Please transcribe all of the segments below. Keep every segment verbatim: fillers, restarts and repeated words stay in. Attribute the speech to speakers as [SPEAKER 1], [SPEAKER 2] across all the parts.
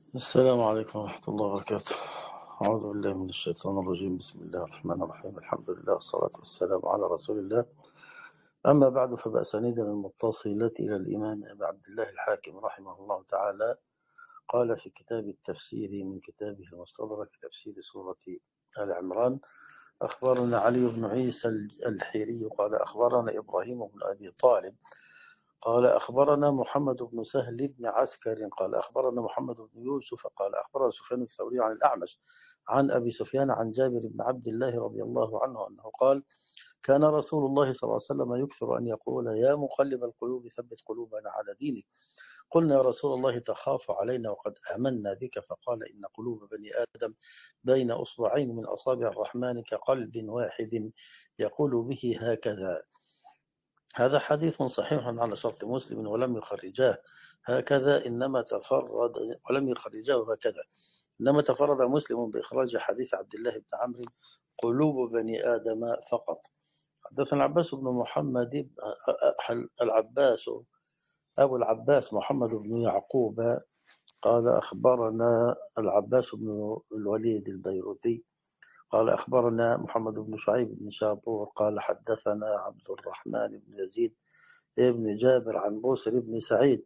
[SPEAKER 1] السلام عليكم ورحمة الله وبركاته. أعوذ بالله من الشيطان الرجيم. بسم الله الرحمن الرحيم. الحمد لله والصلاة والسلام على رسول الله. أما بعد، فبأسانيدنا المتصلة إلى الإمام أبي عبد الله الحاكم رحمه الله تعالى قال في كتاب التفسير من كتابه المستدرك تفسير سورة آل عمران: أخبرنا علي بن عيسى الحيري قال أخبرنا إبراهيم بن أبي طالب قال أخبرنا محمد بن سهل بن عسكر قال أخبرنا محمد بن يوسف قال أخبرنا سفيان الثوري عن الأعمش عن أبي سفيان عن جابر بن عبد الله رضي الله عنه أنه قال: كان رسول الله صلى الله عليه وسلم يكثر أن يقول: يا مقلب القلوب ثبت قلوبنا على دينك. قلنا: يا رسول الله تخاف علينا وقد آمنا بك. فقال: إن قلوب بني آدم بين أصبعين من أصابع الرحمن كقلب واحد يقول به هكذا. هذا حديث صحيح على شرط مسلم ولم يخرجاه هكذا إنما تفرد ولم يخرجاه هكذا إنما تفرد مسلم بإخراج حديث عبد الله بن عمرو قلوب بني آدم فقط. حدثنا العباس بن محمد العباس أبو العباس محمد بن يعقوب قال أخبرنا العباس بن الوليد البيروثي قال أخبرنا محمد بن شعيب بن شابور قال حدثنا عبد الرحمن بن يزيد ابن جابر عن بوسر بن سعيد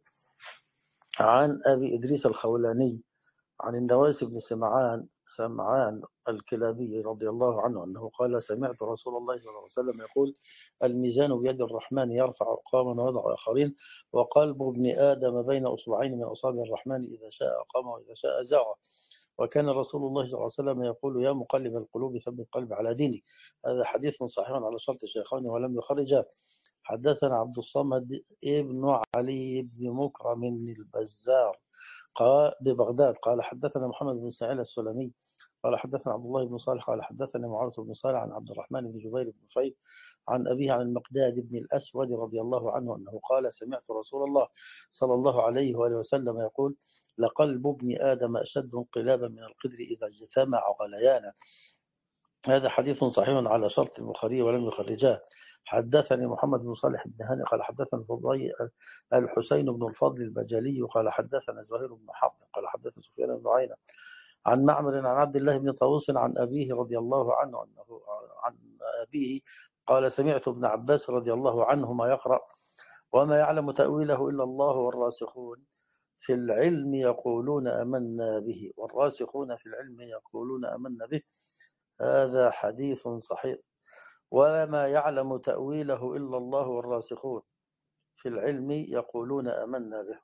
[SPEAKER 1] عن أبي إدريس الخولاني عن النواس بن سمعان سمعان الكلابي رضي الله عنه أنه قال: سمعت رسول الله صلى الله عليه وسلم يقول: الميزان بيد الرحمن يرفع أقواما ويضع آخرين، وقلب ابن آدم بين أصبعين من أصابع الرحمن إذا شاء أقام وإذا شاء زاغ. وكان رسول الله صلى الله عليه وسلم يقول: يا مقلب القلوب ثبت قلبي على دينك. هذا حديث صحيح على شرط الشيخين ولم يخرجاه. حدثنا عبد الصمد ابن علي بن مكرم البزار قال ببغداد قال حدثنا محمد بن سعيد السلمي قال حدثنا عبد الله بن صالح قال حدثنا معاوية بن صالح عن عبد الرحمن بن جبير بن نفيل عن أبيه عن المقداد بن الأسود رضي الله عنه أنه قال: سمعت رسول الله صلى الله عليه وآله وسلم يقول: لقلب ابن آدم أشد انقلابا من القدر إذا اجتمع غليانا. هذا حديث صحيح على شرط البخاري ولم يخرجاه. حدثني محمد بن صالح بن هاني قال حدثنا الحسين بن الفضل البجلي قال حدثنا زهير بن حرب قال حدثنا سفيان بن عيينة عن معمر عن عبد الله بن طاووس عن أبيه رضي الله عنه أنه عن أبيه قال: سمعت ابن عباس رضي الله عنهما يقرأ: وما يعلم تأويله إلا الله والراسخون في العلم يقولون آمنا به والراسخون في العلم يقولون آمنا به. هذا حديث صحيح. وما يعلم تأويله إلا الله والراسخون في العلم يقولون آمنا به.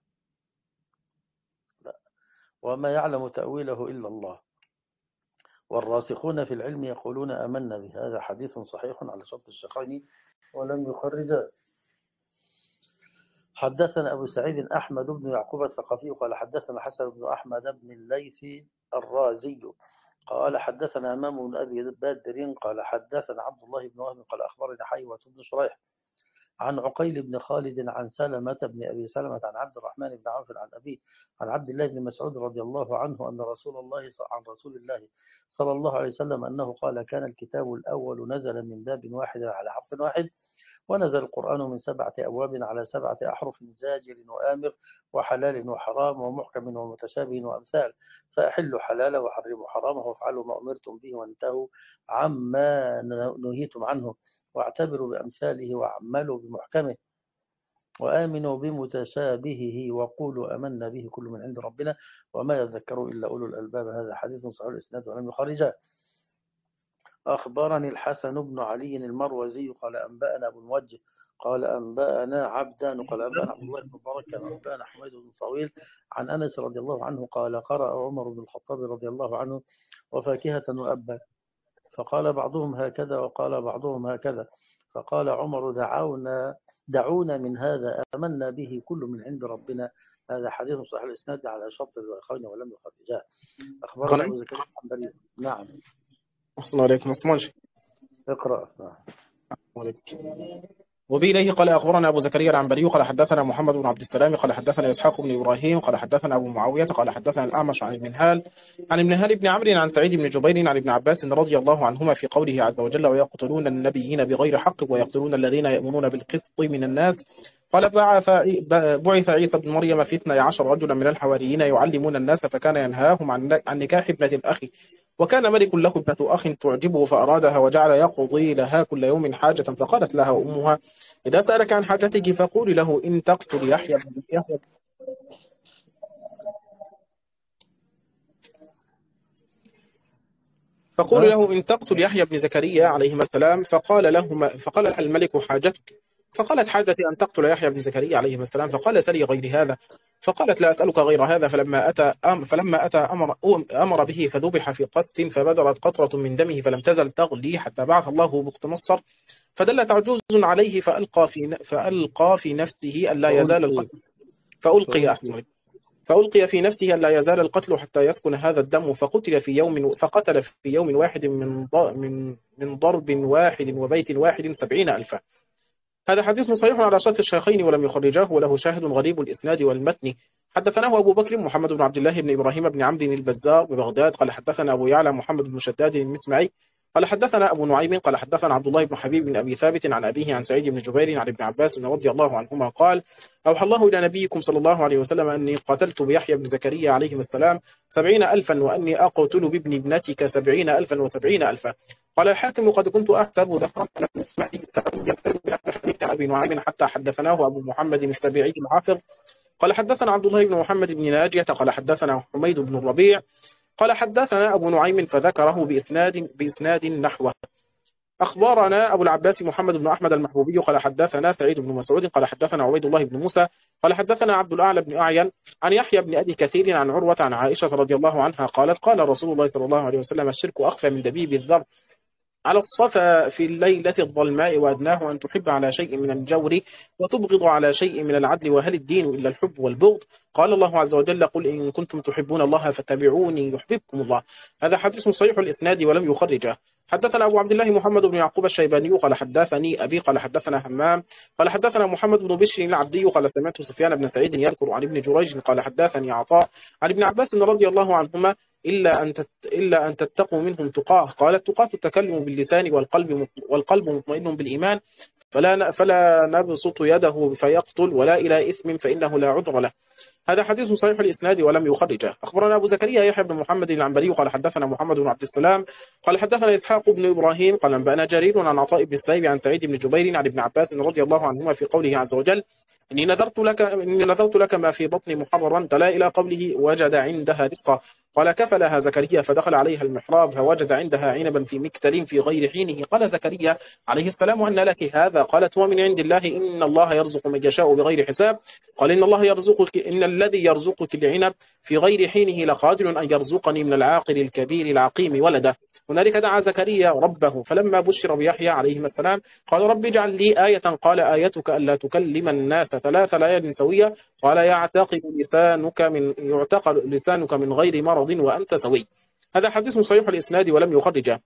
[SPEAKER 1] لا. وما يعلم تأويله إلا الله والراسخون في العلم يقولون آمنا به. هذا حديث صحيح على شرط الشيخين ولم يخرجاه. حدثنا أبو سعيد أحمد بن يعقوب الثقفي قال حدثنا حسن بن أحمد بن الليث الرازي قال حدثنا أمام بن أبي بدر قال حدثنا عبد الله بن وهب قال أخبرنا حيوة بن شريح عن عقيل بن خالد عن سلمة بن أبي سلمة عن عبد الرحمن بن عوف عن أبيه عن عبد الله بن مسعود رضي الله عنه أن رسول الله عن رسول الله صلى الله عليه وسلم أنه قال: كان الكتاب الأول نزل من باب واحد على حرف واحد، ونزل القرآن من سبعة أبواب على سبعة أحرف، زاجر وآمر وحلال وحرام ومحكم ومتشابه وأمثال، فأحلوا حلاله وحرموا حرامه وافعلوا ما أمرتم به وانتهوا عما نهيتم عنه واعتبروا بأمثاله واعملوا بمحكمه وآمنوا بمتشابهه وقولوا أمنا به كل من عند ربنا وما يذكروا إلا أولو الألباب. هذا حديث صحيح الإسناد ولم يخرجاه. أخبرني الحسن بن علي المروزي قال أنبأنا أبو الموجه قال أنبأنا عبدان قال أنبأنا عبد الله بن مبارك أنبأنا حميد بن طويل عن أنس رضي الله عنه قال: قرأ عمر بن الخطاب رضي الله عنه: وفاكهة وأبا. فقال بعضهم هكذا وقال بعضهم هكذا. فقال عمر: دعونا دعونا من هذا آمنا به كل من عند ربنا. هذا حديث صحيح الإسناد على شرط الشيخين ولم يخرجاه. أخبرنا أبو زكريا الحنبلي. نعم.
[SPEAKER 2] السلام عليكم. اسمعش
[SPEAKER 1] اقرأ. نعم.
[SPEAKER 2] عليكم. وبإليه قال أخبرنا أبو زكريا العنبري قال حدثنا محمد بن عبد السلام قال حدثنا إسحاق بن إبراهيم قال حدثنا أبو معاوية قال حدثنا الأعمش عن المنهال عن المنهال بن عمرو عن سعيد بن جبير عن ابن عباس رضي الله عنهما في قوله عز وجل ويقتلون النبيين بغير حق ويقتلون الذين يأمرون بالقسط من الناس قال بعث بعث عيسى بن مريم في اثني عشر رجلا من الحواريين يعلمون الناس فكان ينهاهم عن عن نكاح ابنة الأخ وكان ملك له ابنة أخ تعجبه فأرادها وجعل يقضي لها كل يوم حاجة فقالت لها أمها إذا سألك عن حاجتك فقول له إن تقتل يحيى بن يحيى فقول له إن تقتل يحيى بن زكريا عليهما السلام فقال له فقال لها الملك حاجتك فقالت حاجتي أن تقتل يحيى بن زكريا عليهما السلام فقال سلي غير هذا فقالت لا أسألك غير هذا فلما أتى أم فلما أتى أمر أمر به فذبح في قسط فبدرت قطرة من دمه فلم تزل تغلي حتى بعث الله بخت نصر فدلت عجوز عليه فألقى في فألقى في نفسه ألا يزال
[SPEAKER 1] فألقي
[SPEAKER 2] القتل فألقي
[SPEAKER 1] فألقي
[SPEAKER 2] أحسن فألقي في نفسه ألا يزال القتل حتى يسكن هذا الدم فقتل في يوم فقتل في يوم واحد من من من ضرب واحد وبيت واحد سبعين ألفا. هذا حديث صحيح على شرط الشيخين ولم يخرجاه وله شاهد غريب الإسناد والمتن. حدثناه أبو بكر محمد بن عبد الله بن إبراهيم بن عمرو البزار ببغداد قال حدثنا أبو يعلى محمد بن شداد المسمعي قال حدثنا أبو نعيم قال حدثنا عبد الله بن حبيب بن أبي ثابت عن أبيه عن سعيد بن جبير عن ابن عباس رضي الله عنهما قال أوحى الله إلى نبيكم صلى الله عليه وسلم أني قتلت بيحيى بن زكريا عليه السلام سبعين ألفا وأني أقتل بابن ابنتك سبعين ألفا وسبعين ألفا. قال الحاكم قد كنت أحسب ذكرت لم يسمع حديث أبي نعيم حتى حدثناه أبو محمد السبيعي الحافظ قال حدثنا عبد الله بن محمد بن ناجية قال حدثنا حميد بن الربيع قال حدثنا أبو نعيم فذكره بإسناد بإسناد نحوه. أخبرنا أبو العباس محمد بن أحمد المحبوبي قال حدثنا سعيد بن مسعود قال حدثنا عبيد الله بن موسى قال حدثنا عبد الأعلى بن أعين عن يحيى بن أبي كثير عن عروة عن عائشة رضي الله عنها قالت قال رسول الله صلى الله عليه وسلم الشرك أخفى من دبيب الذر على الصفا في الليلة الظلماء وأدناه أن تحب على شيء من الجور وتبغض على شيء من العدل وهل الدين إلا الحب والبغض قال الله عز وجل قل إن كنتم تحبون الله فاتبعوني يحببكم الله. هذا حديث صحيح الإسناد ولم يخرجه. حدثنا أبو عبد الله محمد بن يعقوب الشيباني قال حدثني أبي قال حدثنا همام قال حدثنا محمد بن بشر العبدي قال سمعت سفيان بن سعيد يذكر عن ابن جريج قال حدثني عطاء عن ابن عباس رضي الله عنهما إلا أن تت... إلا أن تتقوا منهم تقاه قال التقاة التكلم باللسان والقلب والقلب مطمئن بالإيمان فلا فلا نبسط يده فيقتل ولا إلى إثم فإنه لا عذر له. هذا حديث صحيح الإسناد ولم يخرجه. أخبرنا أبو زكريا يحيى بن محمد العنبري قال حدثنا محمد بن عبد السلام قال حدثنا إسحاق بن إبراهيم قال أنبأنا جرير عن عطاء بن السائب عن سعيد بن جبير عن ابن عباس رضي الله عنهما في قوله عز وجل إني نذرت لك إني نذرت لك ما في بطني محررا تلا إلى قوله وجد عندها رزقا قال كفلها زكريا فدخل عليها المحراب فوجد عندها عنبا في مكتل في غير حينه قال زكريا عليه السلام أن لك هذا قالت هو من عند الله إن الله يرزق من يشاء بغير حساب قال إن الله يرزقك إن الذي يرزقك العنب في غير حينه لقادر أن يرزقني من العاقل الكبير العقيم ولده. هنالك دعا زكريا ربه فلما بشر بيحيى عليه السلام قال رب اجعل لي آية قال آيتك ألا تكلم الناس ثلاث ليال سوية قال يعتقد لسانك من يعتقد لسانك من غير مرض وأنت سوي. هذا حديث صحيح الإسناد ولم يخرجه.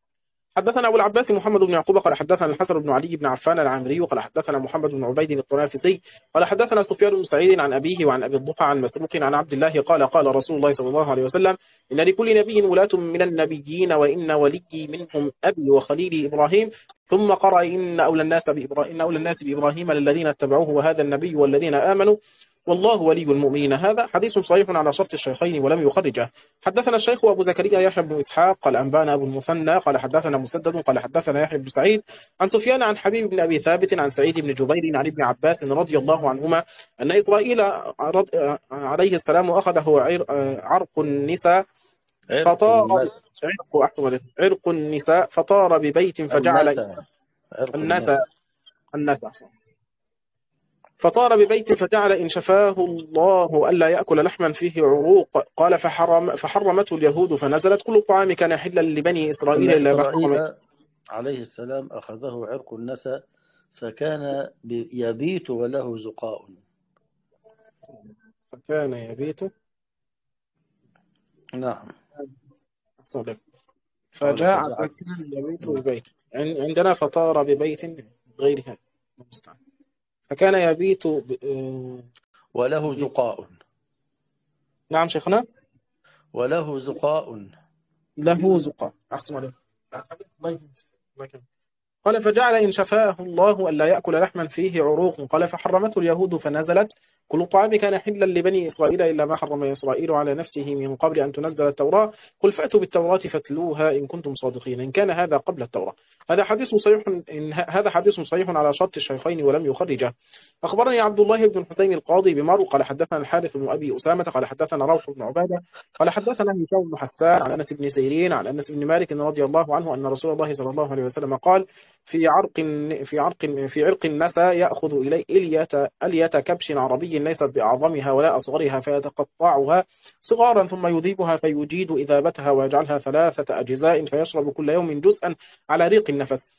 [SPEAKER 2] حدثنا أبو العباس محمد بن يعقوب قال حدثنا الحسن بن علي بن عفان العامري قال حدثنا محمد بن عبيد الطنافسي قال حدثنا سفيان بن سعيد عن أبيه وعن أبي الضحى عن مسروق عن عبد الله قال قال رسول الله صلى الله عليه وسلم إن لكل نبي ولاة من النبيين وإن ولي منهم أبي وخليلي إبراهيم ثم قرأ إن أولى الناس بإبراهيم إن أولى الناس بإبراهيم للذين اتبعوه وهذا النبي والذين آمنوا والله ولي المؤمنين. هذا حديث صحيح على شرط الشيخين ولم يخرجه. حدثنا الشيخ أبو زكريا يحيى بن إسحاق قال أنبانا أبو المثنى قال حدثنا مسدد قال حدثنا يحيى بن سعيد عن سفيان عن حبيب بن أبي ثابت عن سعيد بن جبير عن ابن عباس رضي الله عنهما أن إسرائيل عليه السلام أخذه عرق النساء فطار عرق أحمد عرق النساء فطار ببيت فجعل النساء النساء فطار ببيت فجعل إن شفاه الله ألا يأكل لحما فيه عروق قال فحرم فحرمته اليهود فنزلت كل الطعام كان حلا لبني إسرائيل إلا
[SPEAKER 1] إسرائيل عليه السلام أخذه عرق النساء فكان يبيت وله زقاء
[SPEAKER 2] فكان يبيت
[SPEAKER 1] نعم
[SPEAKER 2] صدق فجاء فكان يبيت ببيت عندنا فطار ببيت غير هذا المستعان. فكان يبيت ب... آه،
[SPEAKER 1] وله
[SPEAKER 2] ب...
[SPEAKER 1] زقاء.
[SPEAKER 2] نعم شيخنا.
[SPEAKER 1] وله زقاء.
[SPEAKER 2] له زقاء. أحسن عليك. الله يكرمك. الله يكرمك. قال فجعل إن شفاه الله ألا يأكل لحما فيه عروق. قال فحرمته اليهود فنزلت كل الطعام كان حلا لبني إسرائيل إلا ما حرم إسرائيل على نفسه من قبل أن تنزل التوراة قل فأتوا بالتوراة فاتلوها إن كنتم صادقين إن كان هذا قبل التوراة. هذا حديث صحيح إن هذا حديث صحيح على شرط الشيخين ولم يخرجه. أخبرني عبد الله بن الحسين القاضي بمرو قال حدثنا الحارث بن أبي أسامة قال حدثنا روح بن عبادة قال حدثنا هشام بن حسان عن أنس بن سيرين عن أنس بن مالك رضي الله عنه أن رسول الله صلى الله عليه وسلم قال في عرق في عرق في عرق النسا يأخذ إلي إلية ألية كبش عربي ليست بأعظمها ولا أصغرها فيتقطعها صغارا ثم يذيبها فيجيد إذابتها ويجعلها ثلاثة أجزاء فيشرب كل يوم جزءا على ريق النفس.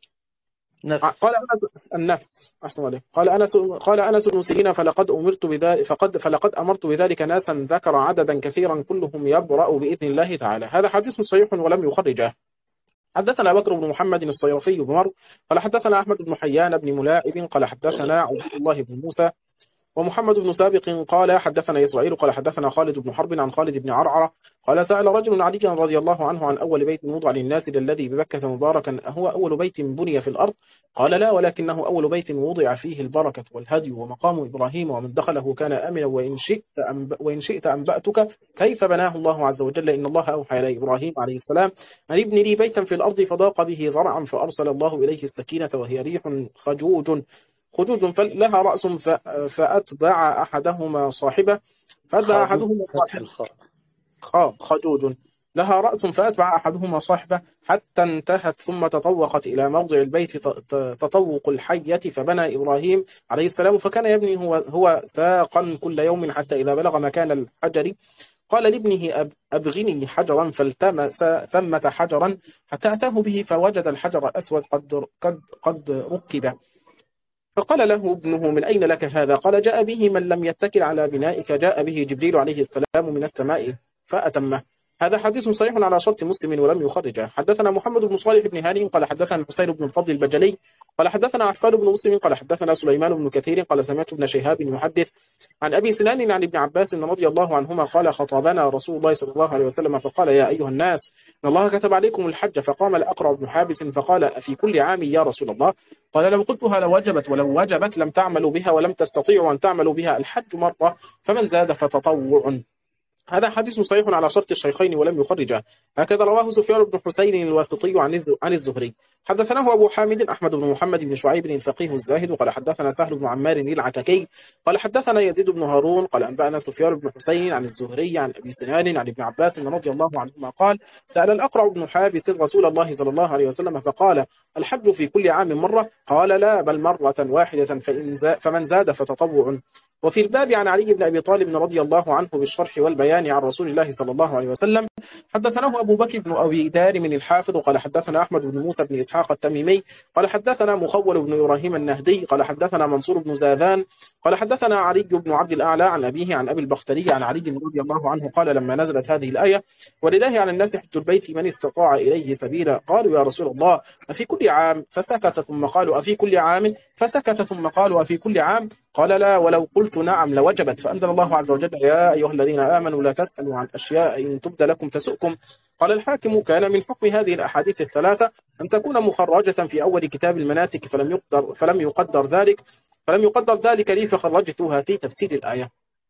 [SPEAKER 1] نفس.
[SPEAKER 2] قال أنس النفس أحسن عليه. قال أنس قال أنس بن سيرين فلقد أمرت بذلك فقد فلقد أمرت بذلك ناسا ذكر عددا كثيرا كلهم يبرأ بإذن الله تعالى. هذا حديث صحيح ولم يخرجه. حدثنا بكر بن محمد الصيرفي بمرو قال حدثنا أحمد بن حيان بن ملاعب قال حدثنا عبد الله بن موسى ومحمد بن سابق قال حدثنا إسرائيل قال حدثنا خالد بن حرب عن خالد بن عرعرة قال سأل رجل علي رضي الله عنه عن أول بيت وضع للناس للذي ببكة مباركا أهو أول بيت بني في الأرض قال لا ولكنه أول بيت وضع فيه البركة والهدي ومقام إبراهيم ومن دخله كان آمنا وإن شئت أنب... وإن شئت أنبأتك كيف بناه الله عز وجل إن الله أوحى إلى إبراهيم عليه السلام أن ابن لي بيتا في الأرض فضاق به ذرعا فأرسل الله إليه السكينة وهي ريح خجوج خدود لها رأس فأتبع أحدهما صاحبة فأتبع أحدهما
[SPEAKER 1] فتح
[SPEAKER 2] صاحبة
[SPEAKER 1] الخاء.
[SPEAKER 2] خدود لها رأس فأتبع أحدهما صاحبة حتى انتهت ثم تطوقت إلى موضع البيت تطوق الحية فبنى إبراهيم عليه السلام فكان يبني هو, هو ساقا كل يوم حتى إذا بلغ مكان الحجر قال لابنه أبغني حجرا فالتمس ثمة حجرا حتى أتاه به فوجد الحجر الأسود قد, قد, قد ركب فقال له ابنه من أين لك هذا قال جاء به من لم يتكل على بنائك جاء به جبريل عليه السلام من السماء فأتمه. هذا حديث صحيح على شرط مسلم ولم يخرجه. حدثنا محمد بن صالح بن هاني قال حدثنا الحسين بن الفضل البجلي قال حدثنا عفان بن مسلم قال حدثنا سليمان بن كثير قال سمعت ابن شهاب يحدث عن أبي سنان عن ابن عباس رضي الله عنهما قال خطبنا رسول الله صلى الله عليه وسلم فقال يا أيها الناس إن الله كتب عليكم الحج فقام الأقرع بن حابس فقال في كل عام يا رسول الله قال لو قلتها لوجبت ولو وجبت لم تعملوا بها ولم تستطيعوا أن تعملوا بها الحج مرة فمن زاد فتطوع. هذا حديث صحيح على شرط الشيخين ولم يخرجه. هكذا رواه سفيان بن حسين الواسطي عن الزهري. حدثناه أبو حامد أحمد بن محمد بن شعيب الفقيه الزاهد قال حدثنا سهل بن عمار العتكي قال حدثنا يزيد بن هارون قال أنبأنا سفيان بن حسين عن الزهري عن أبي سنان عن ابن عباس رضي الله عنهما قال سأل الأقرع بن حابس رسول الله صلى الله عليه وسلم فقال الحج في كل عام مرة قال لا بل مرة واحدة فمن زاد فتطوع. وفي الباب عن علي بن أبي طالب رضي الله عنه بالشرح والبيان عن رسول الله صلى الله عليه وسلم حدثناه أبو بكر بن أبي دارم الحافظ قال حدثنا أحمد بن موسى بن إسحاق التميمي قال حدثنا مخول بن إبراهيم النهدي قال حدثنا منصور بن زاذان قال حدثنا علي بن عبد الأعلى عن أبيه عن أبي البختري عن علي رضي الله عنه قال لما نزلت هذه الآية ولله على الناس حج البيت من استطاع إليه سبيلا قالوا يا رسول الله أفي كل عام فسكت ثم قالوا أفي كل عام فسكت ثم قالوا أفي كل عام قال لا ولو قلت نعم لوجبت فأنزل الله عز وجل يا أيها الذين آمنوا لا تسألوا عن أشياء إن تبد لكم تسؤكم. قال الحاكم كان من حكم هذه الأحاديث الثلاثة أن تكون مخرجة في أول كتاب المناسك فلم يقدر فلم يقدر ذلك فلم يقدر ذلك لي فخرجتها في تفسير الآية.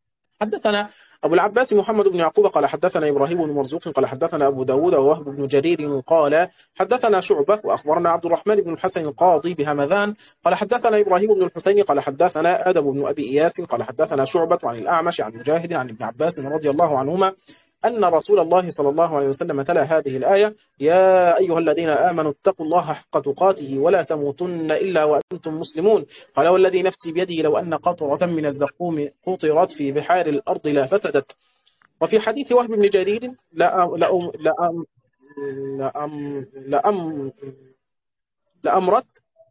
[SPEAKER 2] حدثنا أبو العباس محمد بن يعقوب قال حدثنا إبراهيم بن مرزوق قال حدثنا أبو داود ووهب بن جرير قال حدثنا شعبة وأخبرنا عبد الرحمن بن الحسن القاضي بهمذان قال حدثنا إبراهيم بن الحسين قال حدثنا آدم بن أبي إياس قال حدثنا شعبة عن الأعمش عن مجاهد عن ابن عباس رضي الله عنهما أن رسول الله صلى الله عليه وسلم تلا هذه الآية يا أيها الذين آمنوا اتقوا الله حق تقاته ولا تموتن إلا وأنتم مسلمون قال والذي نفسي بيده لو أن قطرة من الزقوم قطرت في بحار الأرض لا فسدت. وفي حديث وهب بن جرير لأم لأم لأم لأم لأم لأمرت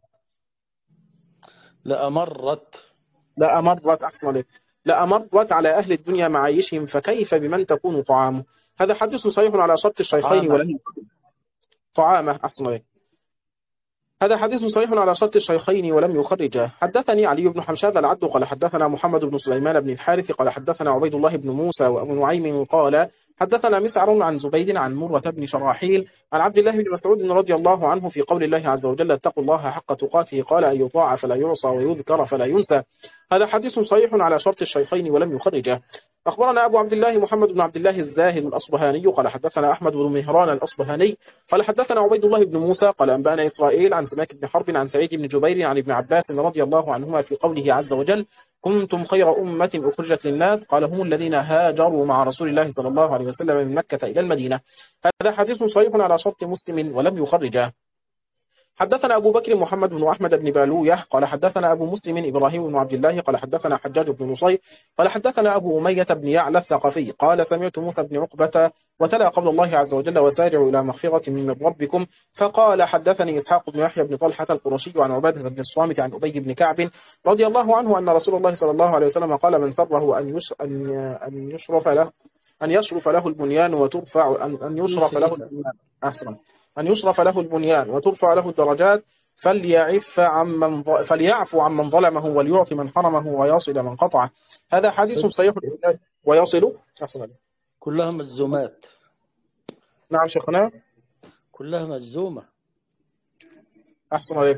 [SPEAKER 1] لأمرت
[SPEAKER 2] لأمرت أحسن عليك لأمرت على أهل الدنيا معايشهم فكيف بمن تكون طعامه. هذا حديث صحيح على شرط الشيخين ولم طعامه أحسن عليك. هذا حديث صحيح على شرط الشيخين ولم يخرجه. حدثني علي بن حمشاد العبد قال حدثنا محمد بن سليمان بن الحارث قال حدثنا عبيد الله بن موسى وأبو نعيم قال حدثنا مسعر عن زبيد عن مرة بن شراحيل عن عبد الله بن مسعود رضي الله عنه في قول الله عز وجل اتقوا الله حق تقاته قال أن يطاع فلا يعصى ويذكر فلا ينسى. هذا حديث صحيح على شرط الشيخين ولم يخرجه. أخبرنا أبو عبد الله محمد بن عبد الله الزاهد الأصبهاني قال حدثنا أحمد بن مهران الأصبهاني قال حدثنا عبيد الله بن موسى قال أنبأنا إسرائيل عن سماك بن حرب عن سعيد بن جبير عن ابن عباس رضي الله عنهما في قوله عز وجل كنتم خير أمة أخرجت للناس قال هم الذين هاجروا مع رسول الله صلى الله عليه وسلم من مكة إلى المدينة. هذا حديث صحيح على شرط مسلم ولم يخرجه. حدثنا أبو بكر محمد بن أحمد بن بالوية قال حدثنا أبو مسلم إبراهيم بن عبد الله قال حدثنا حجاج بن نصير قال حدثنا أبو أمية بن يعلى الثقفي قال سمعت موسى بن عقبة وتلا قول الله عز وجل وسارعوا إلى مغفرة من ربكم فقال حدثني إسحاق بن يحيى بن طلحة القرشي عن عبادة بن الصامت عن أبي بن كعب رضي الله عنه أن رسول الله صلى الله عليه وسلم قال من سره أن أن يشرف له أن يشرف له البنيان وترفع أن يشرف له البنيان أحسن أن يشرف له البنيان وترفع له الدرجات فليعف عمن فليعفو عمن ظلمه وليعطي من حرمه ويصل من قطعه. هذا حديث صحيح ويصل
[SPEAKER 1] كلها مجزومات.
[SPEAKER 2] نعم شيخنا
[SPEAKER 1] كلها مجزومة.
[SPEAKER 2] أحسن عليك.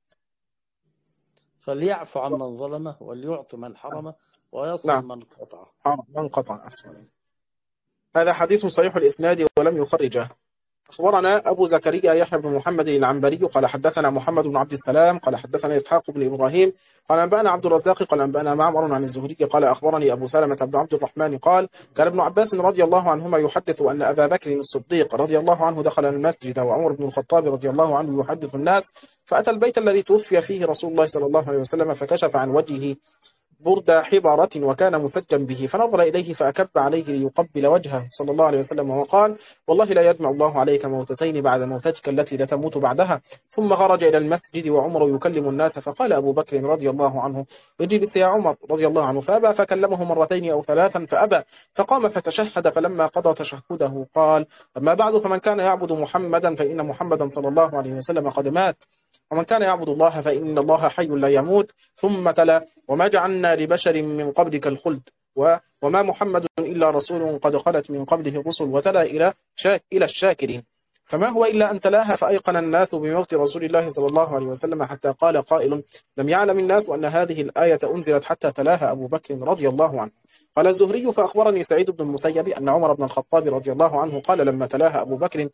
[SPEAKER 1] فليعفو عمن ظلمه وليعطي من حرمه ويصل نعم. من قطعه.
[SPEAKER 2] من قطعه. أحسن عليك. هذا حديث صحيح الإسناد ولم يخرجه. أخبرنا أبو زكريا يحيى بن محمد العنبري قال حدثنا محمد بن عبد السلام قال حدثنا إسحاق بن إبراهيم قال أنبأنا عبد الرزاق قال أنبأنا معمر عن الزهري قال أخبرني أبو سلمة بن عبد الرحمن قال كان ابن عباس رضي الله عنهما يحدث أن أبا بكر الصديق رضي الله عنه دخل المسجد وعمر بن الخطاب رضي الله عنه يحدث الناس فأتى البيت الذي توفي فيه رسول الله صلى الله عليه وسلم فكشف عن وجهه برد حبارة وكان مسجا به فنظر إليه فأكب عليه ليقبل وجهه صلى الله عليه وسلم وقال والله لا يجمع الله عليك موتتين بعد موتتك التي لا تموت بعدها. ثم خرج إلى المسجد وعمر يكلم الناس فقال أبو بكر رضي الله عنه اجلس يا عمر رضي الله عنه فأبى فكلمه مرتين أو ثلاثا فأبى فقام فتشهد فلما قضى تشهده قال أما بعد فمن كان يعبد محمدا فإن محمدا صلى الله عليه وسلم قد مات ومن كان يعبد الله فإن الله حي لا يموت. ثم تلا وما جعلنا لبشر من قبلك الخلد وما محمد إلا رسول قد خلت من قبله الرسل وتلا إلى شاك إلى الشاكرين فما هو إلا أن تلاها فأيقن الناس بموت رسول الله صلى الله عليه وسلم حتى قال قائل لم يعلم الناس أن هذه الآية أنزلت حتى تلاها أبو بكر رضي الله عنه. قال الزهري فأخبرني سعيد بن المسيب أن عمر بن الخطاب رضي الله عنه قال لما تلاها أبو بكر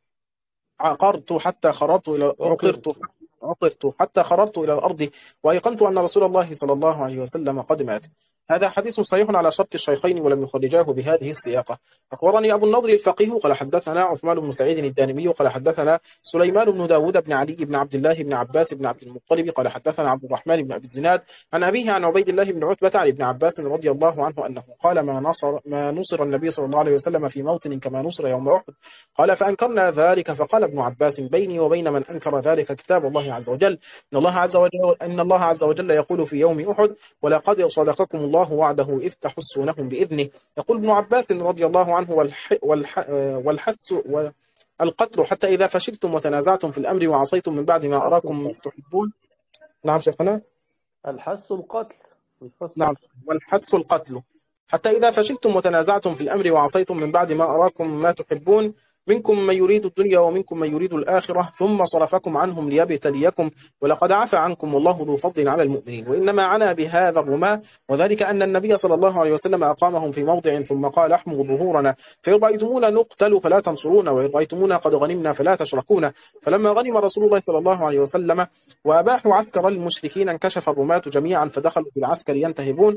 [SPEAKER 2] عقرت حتى خررت إلى عقرت عقرت حتى خررت إلى الأرض وأيقنت أن رسول الله صلى الله عليه وسلم قد مات. هذا حديث صحيح على شرط الشيخين ولم يخرجاه بهذه السياقة. أخبرني أبو النضر الفقيه قال حدثنا عثمان بن سعيد الدانمي قال حدثنا سليمان بن داود بن علي بن عبد الله بن عباس بن عبد المطلب قال حدثنا عبد الرحمن بن أبي الزناد عن أبيه عن عبيد الله بن عتبة عن ابن عباس رضي الله عنه أنه قال ما نصر ما نصر النبي صلى الله عليه وسلم في موطن كما نصر يوم أحد. قال فأنكرنا ذلك فقال ابن عباس بيني وبين من أنكر ذلك كتاب الله عز وجل إن الله عز وجل إن الله عز وجل يقول في يوم أحد ولقد صدقكم الله وعده إذ تحسونهم بإذنه. يقول ابن عباس رضي الله عنه والح والح والحس والقتل حتى إذا فشلتم وتنازعتم في الأمر وعصيتم من بعد ما أراكم تحبون. نعم شيخنا.
[SPEAKER 1] الحس القتل.
[SPEAKER 2] نعم والحس القتل حتى إذا فشلتم وتنازعتم في الأمر وعصيتم من بعد ما أراكم ما تحبون منكم من يريد الدنيا ومنكم من يريد الآخرة ثم صرفكم عنهم ليبتليكم ولقد عفى عنكم والله ذو فضل على المؤمنين. وإنما عنا بهذا الرماة وذلك أن النبي صلى الله عليه وسلم أقامهم في موضع ثم قال احموا ظهورنا فإن رأيتمونا نقتل فلا تنصرونا وإن رأيتمونا قد غنمنا فلا تشركونا. فلما غنم رسول الله صلى الله عليه وسلم وأباحوا عسكر المشركين انكشف الرماة جميعا فدخلوا في العسكر ينتهبون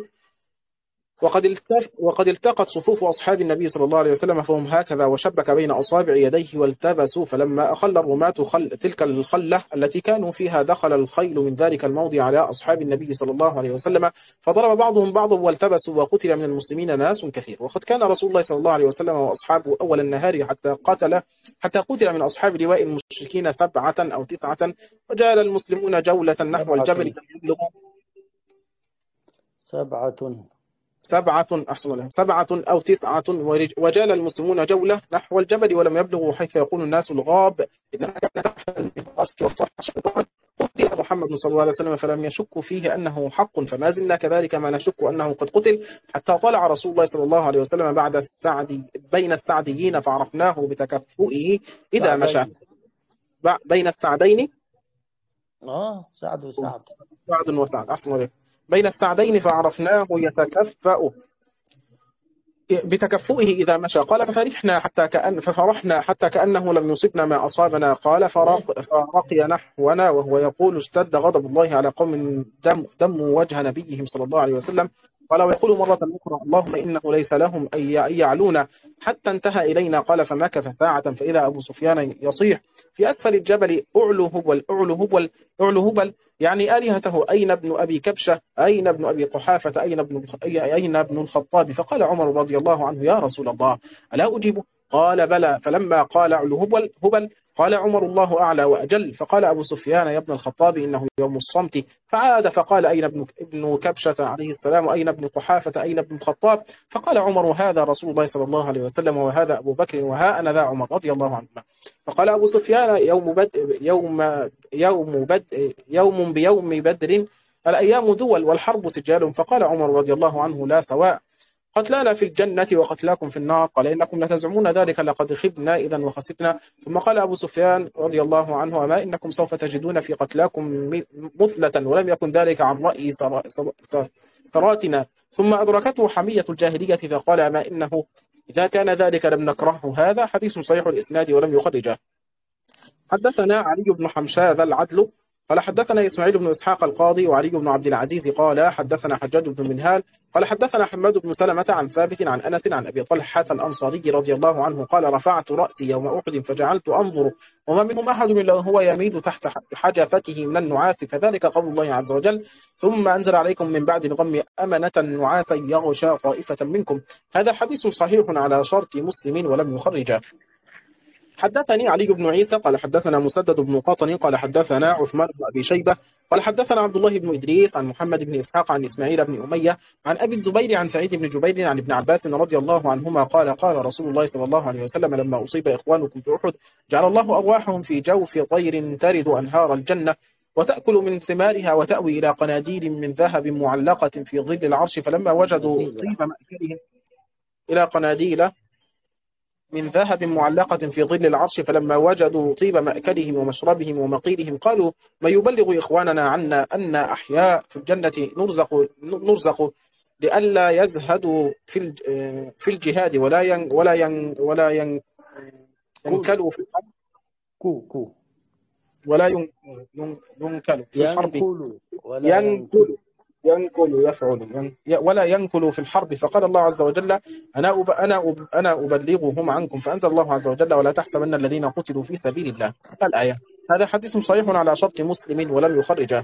[SPEAKER 2] وقد وقد التقت صفوف أصحاب النبي صلى الله عليه وسلم فهم هكذا وشبك بين أصابع يديه والتبسوا فلما أخل الرماة خل تلك الخلة التي كانوا فيها دخل الخيل من ذلك الموضع على أصحاب النبي صلى الله عليه وسلم فضرب بعضهم بعضا والتبسوا وقتل من المسلمين ناس كثير. وقد كان رسول الله صلى الله عليه وسلم وأصحابه أول النهار حتى قتل حتى قتل من أصحاب لواء المشركين سبعة أو تسعة وجعل المسلمون جولة نحو الجبل
[SPEAKER 1] سبعة
[SPEAKER 2] سبعة أحسن الله سبعة أو تسعة ورج- وجال المسلمون جولة نحو الجبل ولم يبلغوا حيث يقول الناس الغاب إنها كانت تحت المقاصد والصح شيطان. قتل محمد صلى الله عليه وسلم فلم يشك فيه أنه حق، فما زلنا كذلك ما نشك أنه قد قتل، حتى طلع رسول الله صلى الله عليه وسلم بعد السعد بين السعديين فعرفناه بتكفؤه إذا مشى.
[SPEAKER 1] سعدين.
[SPEAKER 2] ب- بين السعدين
[SPEAKER 1] اه سعد وسعد.
[SPEAKER 2] سعد وسعد أحسن عليك. بين السعدين فعرفناه يتكفأ بتكفؤه إذا مشى. قال ففرحنا حتى كأن ففرحنا حتى كأنه لم يصبنا ما أصابنا. قال فرق فرقي نحونا وهو يقول اشتد غضب الله على قوم دم دم وجه نبيهم صلى الله عليه وسلم. قال ويقول مرة أخرى اللهم إنه ليس لهم أن يعلون، حتى انتهى إلينا. قال فمكث ساعة فإذا أبو سفيان يصيح في أسفل الجبل أعلو هبل أعلو هبل أعلو هبل، يعني آلهته، أين ابن أبي كبشة، أين ابن أبي قحافة، أين ابن أين ابن الخطاب؟ فقال عمر رضي الله عنه يا رسول الله ألا أجيبه؟ قال بلى. فلما قال أعلو هبل هبل قال عمر الله أعلى وأجل. فقال أبو سفيان يا ابن الخطاب إنه يوم الصمت. فعاد فقال أين ابن ابن كبشة عليه السلام، أين ابن قحافة، أين ابن الخطاب؟ فقال عمر هذا رسول الله صلى الله عليه وسلم وهذا أبو بكر وها أنا ذا عمر رضي الله عنهما. فقال أبو سفيان يوم بدء يوم يوم بدء يوم بيوم بدر الأيام دول والحرب سجال. فقال عمر رضي الله عنه لا سواء، قتلانا في الجنة وقتلاكم في النار. قال إنكم لتزعمون ذلك لقد خبنا إذا وخسفنا. ثم قال أبو سفيان رضي الله عنه وما إنكم سوف تجدون في قتلاكم مثلة ولم يكن ذلك عن رأي سرا- سرا- سراتنا. ثم أدركته حمية الجاهلية فقال ما إنه إذا كان ذلك لم نكرهه. هذا حديث صحيح الإسناد ولم يخرجه. حدثنا علي بن حمشاذ العدل قال حدثنا إسماعيل بن إسحاق القاضي وعلي بن عبد العزيز قال حدثنا حجاج بن منهال قال حدثنا حماد بن سلمة عن ثابت عن أنس عن أبي طلحة الأنصاري رضي الله عنه قال رفعت رأسي يوم أحد فجعلت أنظر وما منهم أحد إلا هو يميد تحت حجفته من النعاس، فذلك قول الله عز وجل ثم أنزل عليكم من بعد الغم أمنة نعاسا يغشى طائفة منكم. هذا حديث صحيح على شرط مسلم ولم يخرجه. حدثني علي بن عيسى قال حدثنا مسدد بن قطن قال حدثنا عثمان بن أبي شيبة قال حدثنا عبد الله بن إدريس عن محمد بن إسحاق عن إسماعيل بن أمية عن أبي الزبير عن سعيد بن جبير عن ابن عباس رضي الله عنهما قال قال رسول الله صلى الله عليه وسلم لما أصيب إخوانكم في أحد جعل الله أرواحهم في جوف طير ترد أنهار الجنة وتأكل من ثمارها وتأوي إلى قناديل من ذهب معلقة في ظل العرش، فلما وجدوا طيب مأكلهم إلى قناديل من ذهب معلقة في ظل العرش، فلما وجدوا طيب مأكلهم ومشربهم ومقيلهم قالوا ما يبلغ إخواننا عنا أن أحياء في الجنة نرزق نرزق لئلا يزهدوا في في الجهاد ولا ين ولا ين ولا ين ينكلوا في الحرب
[SPEAKER 1] كو كو
[SPEAKER 2] ولا ين ينكلوا في الحرب
[SPEAKER 1] ينكلوا ولا
[SPEAKER 2] ينكلوا ينكل يفعل ين ولا ينكل في الحرب. فقال الله عز وجل أنا أب أنا أب أنا أبلغهم عنكم، فأنزل الله عز وجل ولا تحسبن الذين قتلوا في سبيل الله الآية. هذا حديث صحيح على شرط مسلم ولم يخرجه.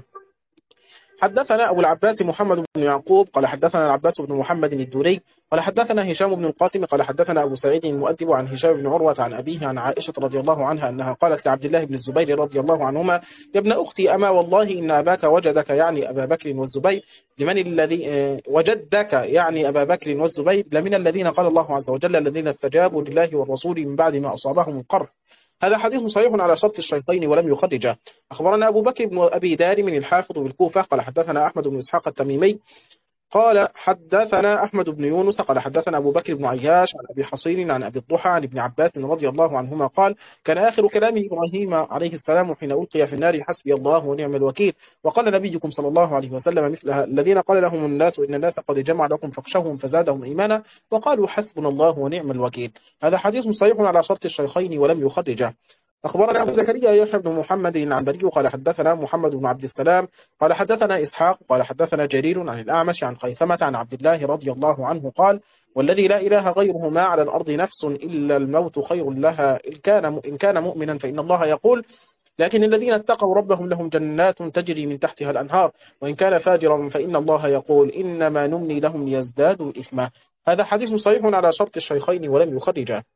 [SPEAKER 2] حدثنا أبو العباس محمد بن يعقوب قال حدثنا العباس بن محمد الدوري قال حدثنا هشام بن القاسم قال حدثنا أبو سعيد المؤدب عن هشام بن عروة عن أبيه عن عائشة رضي الله عنها أنها قالت لعبد الله بن الزبير رضي الله عنهما يا ابن أختي أما والله إن أباك وجدك يعني أبا بكر والزبير لمن الذي وجدك يعني أبا بكر والزبير لمن الذين قال الله عز وجل الذين استجابوا لله والرسول من بعد ما أصابهم القرح. هذا حديث صحيح على شرط الشيخين ولم يخرجه. أخبرنا أبو بكر بن أبي دارم الحافظ بالكوفة قال حدثنا أحمد بن إسحاق التميمي قال حدثنا أحمد بن يونس قال حدثنا أبو بكر بن عياش عن أبي حصين عن أبي الضحى عن ابن عباس رضي الله عنهما قال كان آخر كلام إبراهيم عليه السلام حين ألقي في النار حسبي الله ونعم الوكيل. وقال نبيكم صلى الله عليه وسلم مثلها الذين قال لهم الناس إن الناس قد جمع لكم فاخشوهم فزادهم إيمانا وقالوا حسبنا الله ونعم الوكيل. هذا حديث صحيح على شرط الشيخين ولم يخرجه. أخبرنا أبو زكريا يحيى بن محمد العنبري قال حدثنا محمد بن عبد السلام قال حدثنا إسحاق قال حدثنا جرير عن الأعمش عن خيثمة عن عبد الله رضي الله عنه قال والذي لا إله غيره ما على الأرض نفس إلا الموت خير لها إن كان إن كان مؤمنا فإن الله يقول لكن الذين اتقوا ربهم لهم جنات تجري من تحتها الأنهار وإن كان فاجرا فإن الله يقول إنما نملي لهم ليزدادوا إثما. هذا حديث صحيح على شرط الشيخين ولم يخرجه.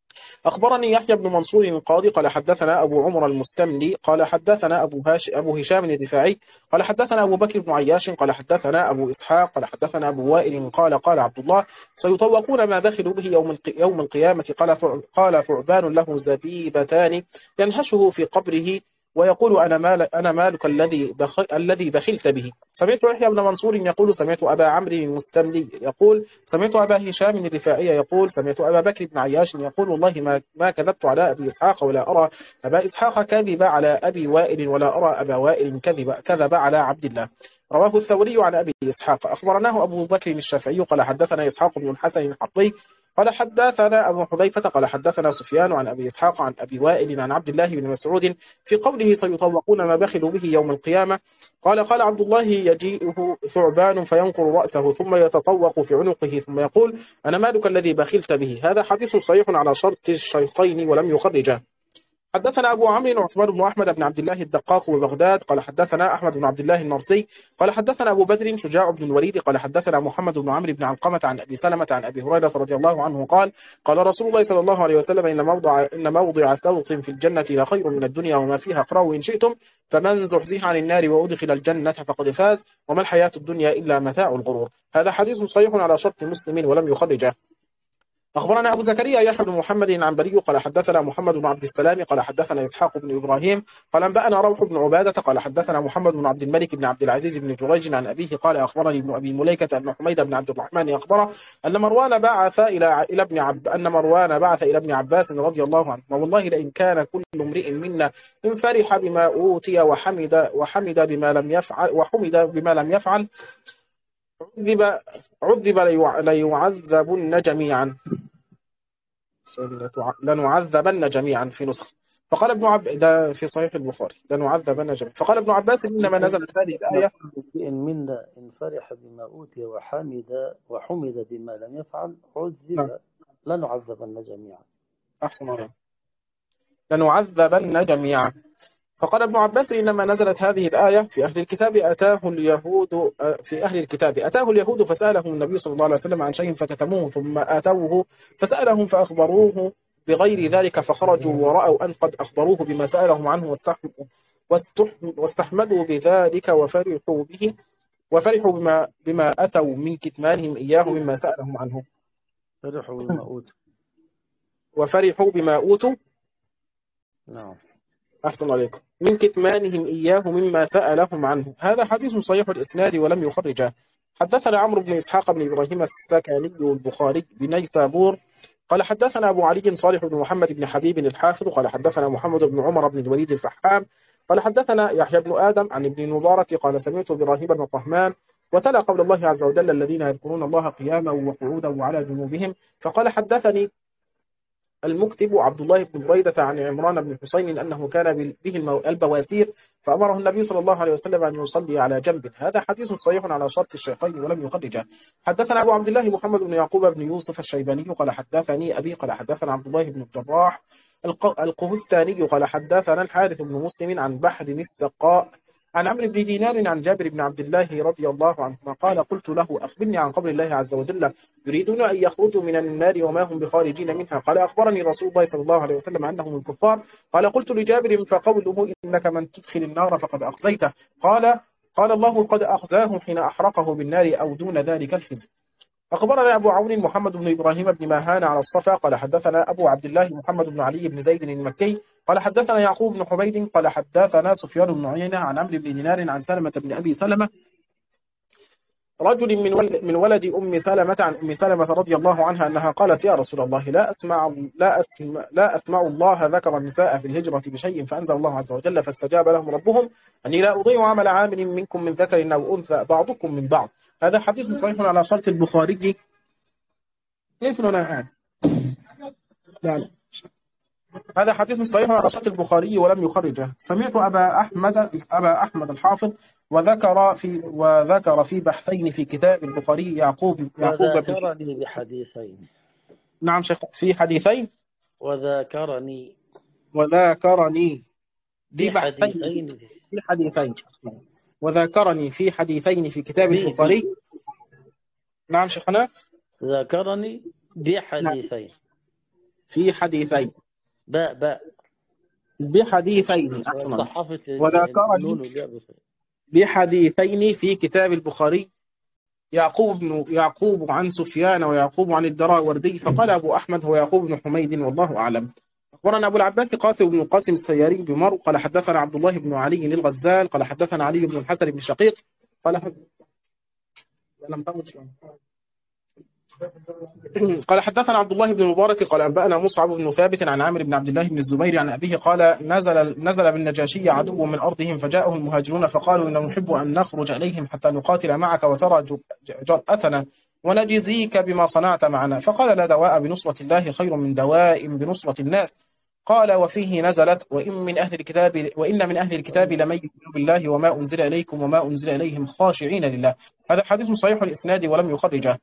[SPEAKER 2] أخبرني يحيى بن منصور القاضي قال حدثنا أبو عمر المستملي قال حدثنا أبو, هاش أبو هشام الدفاعي قال حدثنا أبو بكر بن عياش قال حدثنا أبو إسحاق قال حدثنا أبو وائل قال قال عبد الله سيطوقون ما بخلوا به يوم يوم القيامة قال قال ثعبان له زبيبتان ينهشه في قبره ويقول أنا مال أنا مالك الذي بخ الذي بخلت به. سمعت يحيى بن منصور يقول سمعت أبا عمرو المستملي يقول سمعت أبا هشام الرفاعي يقول سمعت أبا بكر بن عياش يقول والله ما ما كذبت على أبي إسحاق ولا أرى أبا إسحاق كذب على أبي وائل ولا أرى أبا وائل كذب كذب على عبد الله. رواه الثوري عن أبي إسحاق. أخبرناه أبو بكر الشافعي قال حدثنا إسحاق بن الحسن الحطي قال حدثنا أبو حذيفة قال حدثنا سفيان عن أبي إسحاق عن أبي وائل عن عبد الله بن مسعود في قوله سيطوقون ما بخلوا به يوم القيامة قال قال عبد الله يجيئه ثعبان فينقر رأسه ثم يتطوق في عنقه ثم يقول أنا مالك الذي بخلت به. هذا حديث صحيح على شرط الشيخين ولم يخرجه. حدثنا أبو عمرو عثمان بن أحمد بن عبد الله الدقاق ببغداد قال حدثنا أحمد بن عبد الله النرسي قال حدثنا أبو بدر شجاع بن الوليد قال حدثنا محمد بن عمرو بن علقمة عن أبي سلمة عن أبي هريرة رضي الله عنه قال قال رسول الله صلى الله عليه وسلم إن موضع إن موضع سوط في الجنة لخير من الدنيا وما فيها اقرأوا إن شئتم فمن زحزح عن النار وأدخل الجنة فقد فاز وما الحياة الدنيا إلا متاع الغرور. هذا حديث صحيح على شرط مسلم ولم يخرجه. أخبرنا أبو زكريا يحيى بن محمد العنبري قال حدثنا محمد بن عبد السلام قال حدثنا إسحاق بن إبراهيم قال أنبأنا روح بن عبادة قال حدثنا محمد بن عبد الملك بن عبد العزيز بن جريج عن أبيه قال أخبرني ابن أبي مليكة أن حميد بن عبد الرحمن أخبره أن مروان بعث إلى إلى ابن عب أن مروان بعث إلى ابن عباس رضي الله عنه والله لئن كان كل امرئ منا إن فرح بما أوتي وحمد وحمد بما لم يفعل وحمد بما لم يفعل عذب عذب ليعذبن جميعا لنعذبن جميعا في نسخ. فقال ابن عب ده في صحيح البخاري لنعذبن جميعا. فقال ابن عباس إنما نزلت هذه الآية
[SPEAKER 1] إن منا إن فرح بما أوتي وحمد وحمد بما لم يفعل عذب لنعذبن جميعا.
[SPEAKER 2] أحسن الله لنعذبن جميعا. فقال ابن عباس إنما نزلت هذه الآية في أهل الكتاب أتاه اليهود في أهل الكتاب أتاه اليهود فسألهم النبي صلى الله عليه وسلم عن شيء فكتموه ثم آتوه فسألهم فأخبروه بغير ذلك فخرجوا ورأوا أن قد أخبروه بما سألهم عنه واستحمدوا بذلك وفرحوا به وفرحوا بما بما أتوا من كتمانهم إياه مما سألهم عنه.
[SPEAKER 1] فرحوا بما أوتوا
[SPEAKER 2] وفرحوا بما أوتوا
[SPEAKER 1] نعم
[SPEAKER 2] أحسن عليكم من كتمانهم إياه مما سألهم عنه. هذا حديث صحيح الإسناد ولم يخرجه. حدثنا عمرو بن إسحاق بن إبراهيم السكاني البخاري بنيسابور قال حدثنا أبو علي صالح بن محمد بن حبيب الحافظ قال حدثنا محمد بن عمر بن الوليد الفحام قال حدثنا يحيى بن آدم عن ابن المبارك قال سمعت إبراهيم بن طهمان وتلا قول الله عز وجل الذين يذكرون الله قياما وقعودا وعلى جنوبهم فقال حدثني المكتب عبد الله بن بريدة عن عمران بن حسين أنه كان به البواسير فأمره النبي صلى الله عليه وسلم أن يصلي على جنب. هذا حديث صحيح على شرط الشيخين ولم يخرجه. حدثنا أبو عبد الله محمد بن يعقوب بن يوسف الشيباني قال حدثني أبي قال حدثنا عبد الله بن الجراح القهستاني قال حدثنا الحارث بن مسلم عن بحر السقاء عن عمرو بن دينار عن جابر بن عبد الله رضي الله عنهما قال قلت له أخبرني عن قول الله عز وجل يريدون أن يخرجوا من النار وما هم بخارجين منها قال أخبرني رسول الله صلى الله عليه وسلم أنهم الكفار قال قلت لجابر فقوله إنك من تدخل النار فقد أخزيته قال قال الله قد أخزاه حين أحرقه بالنار أو دون ذلك الخزي. أخبرنا أبو عون محمد بن إبراهيم بن ماهان على الصفا قال حدثنا أبو عبد الله محمد بن علي بن زيد المكي قال حدثنا يعقوب بن حميد قال حدثنا سفيان بن عيينة عن عمرو بن دينار عن سلمة بن أبي سلمة رجل من ولد, من ولد أم سلمة عن أم سلمة رضي الله عنها أنها قالت يا رسول الله لا أسمع لا أسمع, لا أسمع الله ذكر النساء في الهجرة بشيء فأنزل الله عز وجل فاستجاب لهم ربهم أني لا أضيع عمل عامل منكم من ذكر أو أنثى بعضكم من بعض. هذا حديث صحيح على شرط البخاري. كيف لا لا هذا حديث صحيح على شرط البخاري ولم يخرجه. سمعت أبا أحمد أبا أحمد الحافظ وذكر في وذكر في بحثين في كتاب البخاري يعقوب يعقوب
[SPEAKER 1] وذكرني بحديثين.
[SPEAKER 2] نعم شيخ في حديثين
[SPEAKER 1] وذكرني
[SPEAKER 2] وذكرني
[SPEAKER 1] بحديثين
[SPEAKER 2] في حديثين وذكرني في حديثين في كتاب البخاري. نعم شيخنا
[SPEAKER 1] ذكرني بحديثين.
[SPEAKER 2] في حديثين
[SPEAKER 1] باء باء
[SPEAKER 2] بحديثين أحسن الله.
[SPEAKER 1] صحافة
[SPEAKER 2] وذكر
[SPEAKER 1] النون
[SPEAKER 2] لي
[SPEAKER 1] والياء بفعل.
[SPEAKER 2] بحديثين في كتاب البخاري يعقوب بن يعقوب عن سفيان ويعقوب عن الدراوردي، فقال أبو أحمد هو يعقوب بن حميد والله أعلم. أخبرنا أبو العباس قاسم بن قاسم السياري بمرو قال حدثنا عبد الله بن علي الغزال قال حدثنا علي بن الحسن بن شقيق قال حد... قال حدثنا عبد الله بن المبارك قال أنبأنا مصعب بن ثابت عن عامر بن عبد الله بن الزبير عن أبيه قال نزل نزل بالنجاشي عدو من أرضهم فجاءه المهاجرون فقالوا إن نحب أن نخرج إليهم حتى نقاتل معك وترى جرأتنا ونجزيك بما صنعت معنا، فقال لا دواء بنصرة الله خير من دواء بنصرة الناس. قال وفيه نزلت وإن من أهل الكتاب وإن من أهل الكتاب لمن يؤمن بالله وما أنزل إليكم وما أنزل إليهم خاشعين لله. هذا حديث صحيح الإسناد ولم يخرجه.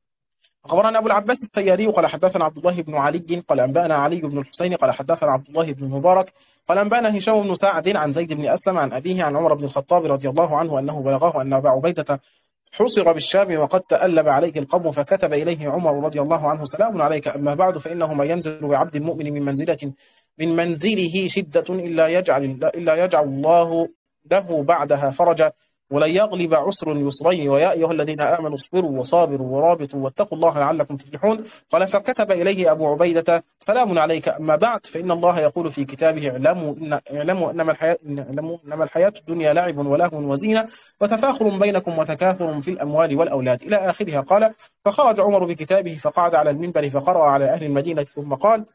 [SPEAKER 2] أخبرنا أبو العباس السياري قال حدثنا عبد الله بن علي قال أنبأنا علي بن الحسين قال حدثنا عبد الله بن المبارك قال أنبأنا هشام بن سعد عن زيد بن أسلم عن أبيه عن عمر بن الخطاب رضي الله عنه أنه بلغه أن أبا عبيدة حصر بالشام وقد تألب عليه القوم، فكتب إليه عمر رضي الله عنه سلام عليك أما بعد فإنه ما ينزل بعبد المؤمن من منزلة من منزله شدة إلا يجعل إلا يجعل الله له بعدها فرجا ولن يغلب عسر يسرين ويا أيها الذين آمنوا اصبروا وصابروا ورابطوا واتقوا الله لعلكم تفلحون. قال فكتب إليه أبو عبيدة سلام عليك أما بعد فإن الله يقول في كتابه اعلموا إن اعلموا إنما الحياة اعلموا إنما الحياة الدنيا لعب ولهو وزينة وتفاخر بينكم وتكاثر في الأموال والأولاد إلى آخرها. قال فخرج عمر بكتابه فقعد على المنبر فقرأ على أهل المدينة ثم قال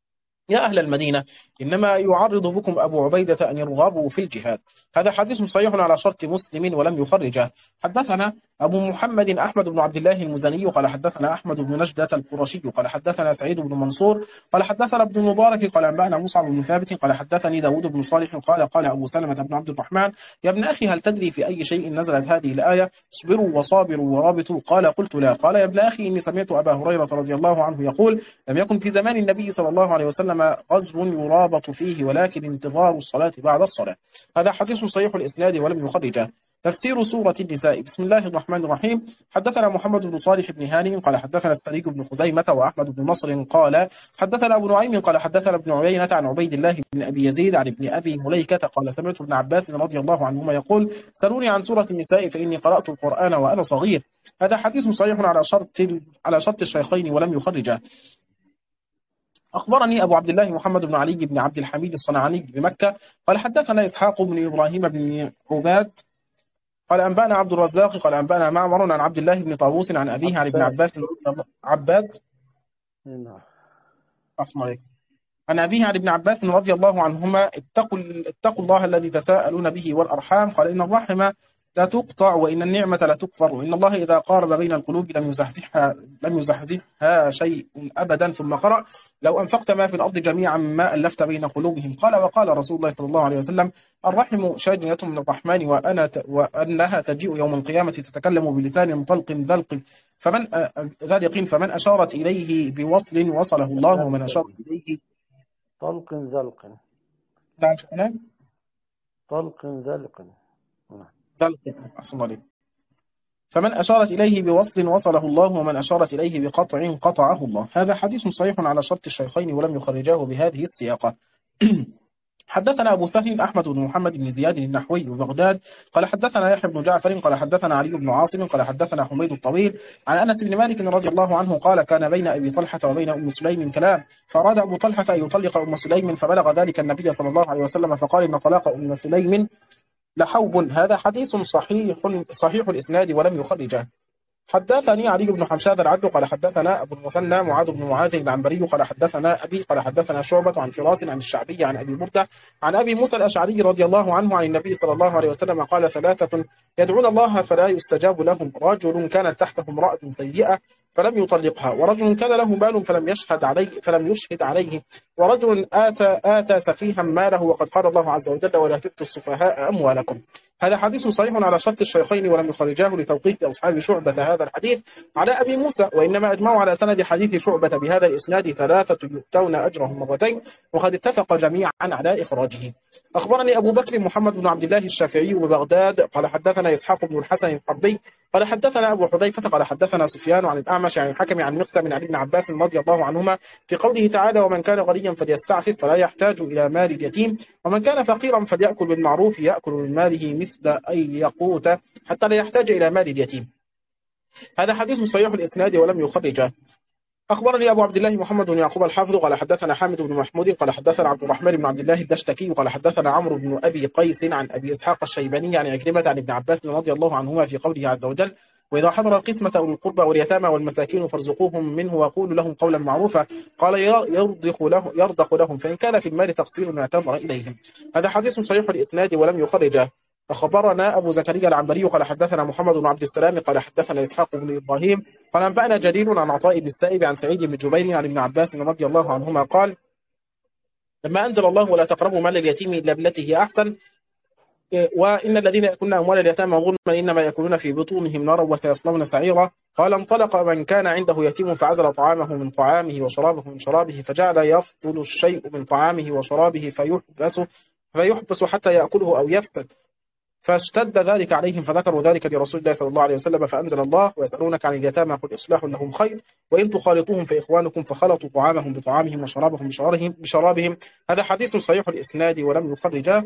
[SPEAKER 2] يا أهل المدينة إنما يعرض بكم أبو عبيدة أن يرغبوا في الجهاد. هذا حديث صحيح على شرط مسلم ولم يخرجه. حدثنا أبو محمد أحمد بن عبد الله المزني قال حدثنا أحمد بن نجدة القرشي قال حدثنا سعيد بن منصور قال حدثنا ابن المبارك قال أنبأنا مصعب بن ثابت قال حدثني داود بن صالح قال قال أبو سلمة بن عبد الرحمن يا ابن أخي هل تدري في أي شيء نزلت هذه الآية اصبروا وصابروا ورابطوا؟ قال قلت لا. قال يا ابن أخي إني سمعت أبا هريرة رضي الله عنه يقول لم يكن في زمان النبي صلى الله عليه وسلم غزو يرابط فيه ولكن انتظار الصلاة بعد الصلاة. هذا حديث صحيح الإسناد ولم يخرجه. تفسير سورة النساء. بسم الله الرحمن الرحيم. حدثنا محمد بن صالح بن هاني قال حدثنا السريج بن خزيمة وأحمد بن نصر قال حدثنا أبو نعيم قال حدثنا ابن عيينة عن عبيد الله بن أبي يزيد عن ابن أبي مليكة قال سمعت ابن عباس رضي الله عنهما يقول سألوني عن سورة النساء فإني قرأت القرآن وأنا صغير. هذا حديث صحيح على شرط على شرط الشيخين ولم يخرجه. أخبرني أبو عبد الله محمد بن علي بن عبد الحميد الصنعاني بمكة قال حدثنا إسحاق بن إبراهيم بن عباد قال أنبأنا عبد الرزاق قال أنبأنا معمر عن عبد الله بن طاووس عن أبيه عن ابن عباس عباد عن أبيه عن ابن عباس رضي الله عنهما اتقوا اتقوا الله الذي تساءلون به والأرحام. قال إن الرحم لا تقطع وإن النعمة لا تكفر وإن الله إذا قارب بين القلوب لم يزحزحها لم يزحزحها شيء أبدا. ثم قرأ لو أنفقت ما في الأرض جميعا ما ألفت بين قلوبهم. قال وقال رسول الله صلى الله عليه وسلم الرحم شاجنة من الرحمن وأنا ت... وأنها تجيء يوم القيامة تتكلم بلسان طلق ذلق فمن ذلق فمن أشارت إليه بوصل وصله الله ومن أشارت إليه
[SPEAKER 1] طلق ذلق
[SPEAKER 2] نعم
[SPEAKER 1] طلق ذلق
[SPEAKER 2] ذلق أحسن الله. فمن أشارت إليه بوصل وصله الله ومن أشارت إليه بقطع قطعه الله. هذا حديث صحيح على شرط الشيخين ولم يخرجاه بهذه السياقة. حدثنا أبو سهل أحمد بن محمد بن زياد النحوي ببغداد قال حدثنا يحيى بن جعفر قال حدثنا علي بن عاصم قال حدثنا حميد الطويل عن أنس بن مالك رضي الله عنه قال كان بين أبي طلحة وبين أم سليم كلام فأراد أبو طلحة أن يطلق أم سليم فبلغ ذلك النبي صلى الله عليه وسلم فقال إن طلاق أم سليم لحوب. هذا حديث صحيح صحيح الإسناد ولم يخرجه. حدثني علي بن حمشاد العبد قال حدثنا أبو المثنى معاذ بن معاذ العنبري قال حدثنا أبي قال حدثنا شعبة عن فراس عن الشعبي عن أبي بردة عن أبي موسى الأشعري رضي الله عنه عن النبي صلى الله عليه وسلم قال ثلاثة يدعون الله فلا يستجاب لهم رجل كانت تحته امرأة سيئة فلم يطلقها ورجل كان له مال فلم يشهد عليه فلم يشهد عليه ورجل آتى آتى سفيها ماله وقد قال الله عز وجل ولا تؤتوا السفهاء أموالكم. هذا حديث صحيح على شرط الشيخين ولم يخرجاه لتوقيف أصحاب شعبة هذا الحديث على أبي موسى، وإنما أجمعوا على سند حديث شعبة بهذا الإسناد ثلاثة يؤتون أجرهم مرتين، وقد اتفق جميعا على إخراجه. أخبرني أبو بكر محمد بن عبد الله الشافعي ببغداد قال حدثنا إسحاق بن الحسن الحربي قال حدثنا أبو حذيفة قال حدثنا سفيان عن الأعمش عن الحكم عن مقسم عن ابن عباس رضي الله عنهما في قوله تعالى: ومن كان غنيا فليستعفف فلا يحتاج إلى مال اليتيم، ومن كان فقيرا فليأكل بالمعروف يأكل من ماله مثل أن يقوت حتى لا يحتاج إلى مال اليتيم. هذا حديث صحيح الإسناد ولم يخرجه. أخبرني أبو عبد الله محمد بن يعقوب الحافظ قال حدثنا حامد بن محمود قال حدثنا عبد الرحمن بن عبد الله الدشتكي قال حدثنا عمرو بن أبي قيس عن أبي إسحاق الشيباني عن عكرمة عن ابن عباس رضي الله عنهما في قوله عز وجل: وإذا حضر القسمة أولي القربى واليتامى والمساكين فارزقوهم منه وقولوا لهم قولا معروفا. قال: يرضخ له يرضخ لهم فإن كان في المال تقصير اعتذر إليهم. هذا حديث صحيح الإسناد ولم يخرجه. أخبرنا أبو زكريا العنبري قال حدثنا محمد بن عبد السلام قال حدثنا إسحاق بن إبراهيم قال أنبأنا جرير عن عطاء بن السائب عن سعيد بن جبير عن ابن عباس رضي الله عنهما قال: لما أنزل الله ولا تقربوا مال اليتيم إلا بالتي هي أحسن، وإن الذين يأكلون أموال اليتامى ظلما إنما يأكلون في بطونهم نارا وسيصلون سعيرا. قال: انطلق من كان عنده يتيم فعزل طعامه من طعامه وشرابه من شرابه، فجعل يفضل الشيء من طعامه وشرابه فيحبس فيحبس حتى يأكله أو يفسد، فاشتد ذلك عليهم فذكروا ذلك لرسول الله صلى الله عليه وسلم، فأنزل الله: ويسألونك عن اليتامى قل إصلاح لهم خير وإن تخالطوهم فإخوانكم، فخلطوا طعامهم بطعامهم وشرابهم بشرابهم. هذا حديث صحيح الإسناد ولم يخرجاه.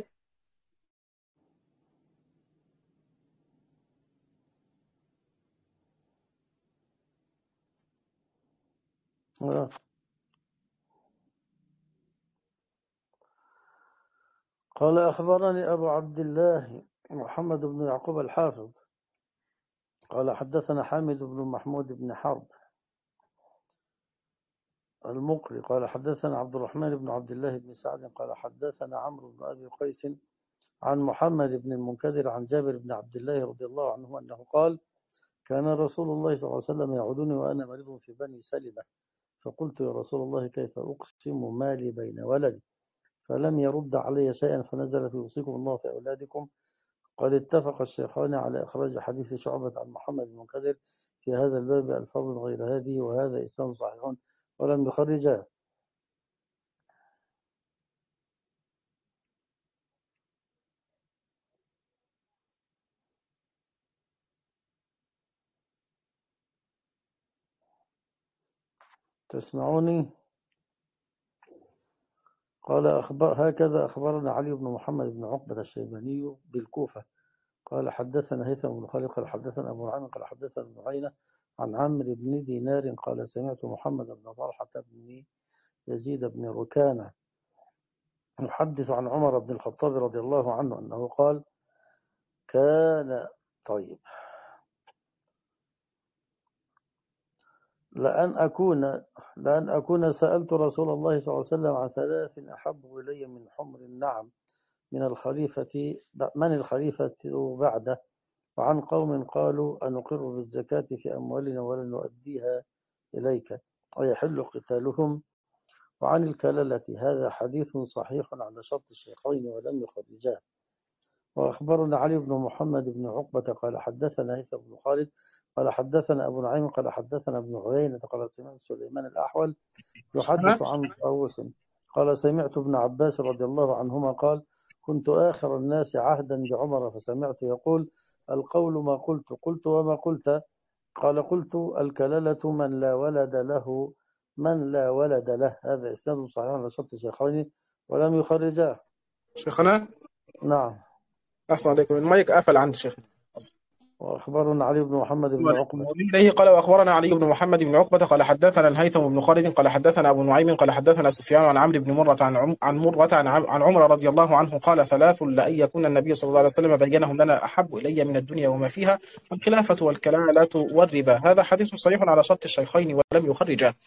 [SPEAKER 1] قال: أخبرني أبو عبد الله محمد بن يعقوب الحافظ قال حدثنا حامد بن محمود بن حرب المقري قال حدثنا عبد الرحمن بن عبد الله بن سعد قال حدثنا عمرو بن أبي قيس عن محمد بن المنكدر عن جابر بن عبد الله رضي الله عنه أنه قال: كان رسول الله صلى الله عليه وسلم يعودني وأنا مريض في بني سلمة، فقلت: يا رسول الله كيف أقسم مالي بين ولدي؟ فلم يرد علي شيئا، فنزل: يوصيكم الله في أولادكم. قد اتفق الشيخان على إخراج حديث شعبة عن محمد بن المنكدر في هذا الباب ألفاظ غير هذه، وهذا إسناد صحيح ولم يخرجاه. تسمعوني؟ قال: أخبر هكذا أخبرنا علي بن محمد بن عقبة الشيباني بالكوفة قال حدثنا هيثم بن خالد قال حدثنا أبو نعيم قال حدثنا ابن عيينة عن عمرو بن دينار قال: سمعت محمد بن طلحة بن يزيد بن ركانة يحدث عن عمر بن الخطاب رضي الله عنه أنه قال: كان طيب لأن أكون لأن أكون سألت رسول الله صلى الله عليه وسلم عن ثلاث أحب إلي من حمر النعم من الخليفة من الخليفة بعده، وعن قوم قالوا: أنقر بالزكاة في أموالنا ولا نؤديها إليك ويحل قتالهم، وعن الكلالة. هذا حديث صحيح على شرط الشيخين ولم يخرجاه. وأخبرنا علي بن محمد بن عقبة قال حدثنا هيثم بن خالد قال حدثنا أبو نعيم قال حدثنا ابن عيينة قال: سمعت سليمان الأحول يحدث عن طاووس قال: سمعت ابن عباس رضي الله عنهما قال: كنت آخر الناس عهدا بعمر، فسمعت يقول: القول ما قلت. قلت: وما قلت؟ قال: قلت: الكلالة من لا ولد له من لا ولد له. هذا إسناد صحيح على شرط الشيخين ولم يخرجاه.
[SPEAKER 2] شيخنا؟
[SPEAKER 1] نعم.
[SPEAKER 2] أحسن عليكم، المايك قفل عند شيخنا.
[SPEAKER 1] وأخبرنا علي بن محمد بن عقبة
[SPEAKER 2] إليه قال: وأخبرنا علي بن محمد بن عقبة قال حدثنا الهيثم بن خالد قال حدثنا أبو نعيم قال حدثنا سفيان عن عمرو بن مرة عن عم عن مرة عن, عن عمر رضي الله عنه قال: ثلاث لأن يكون النبي صلى الله عليه وسلم بينهم لنا أحب إلي من الدنيا وما فيها: الخلافة والكلالة والربا. هذا حديث صحيح على شرط الشيخين ولم يخرجاه.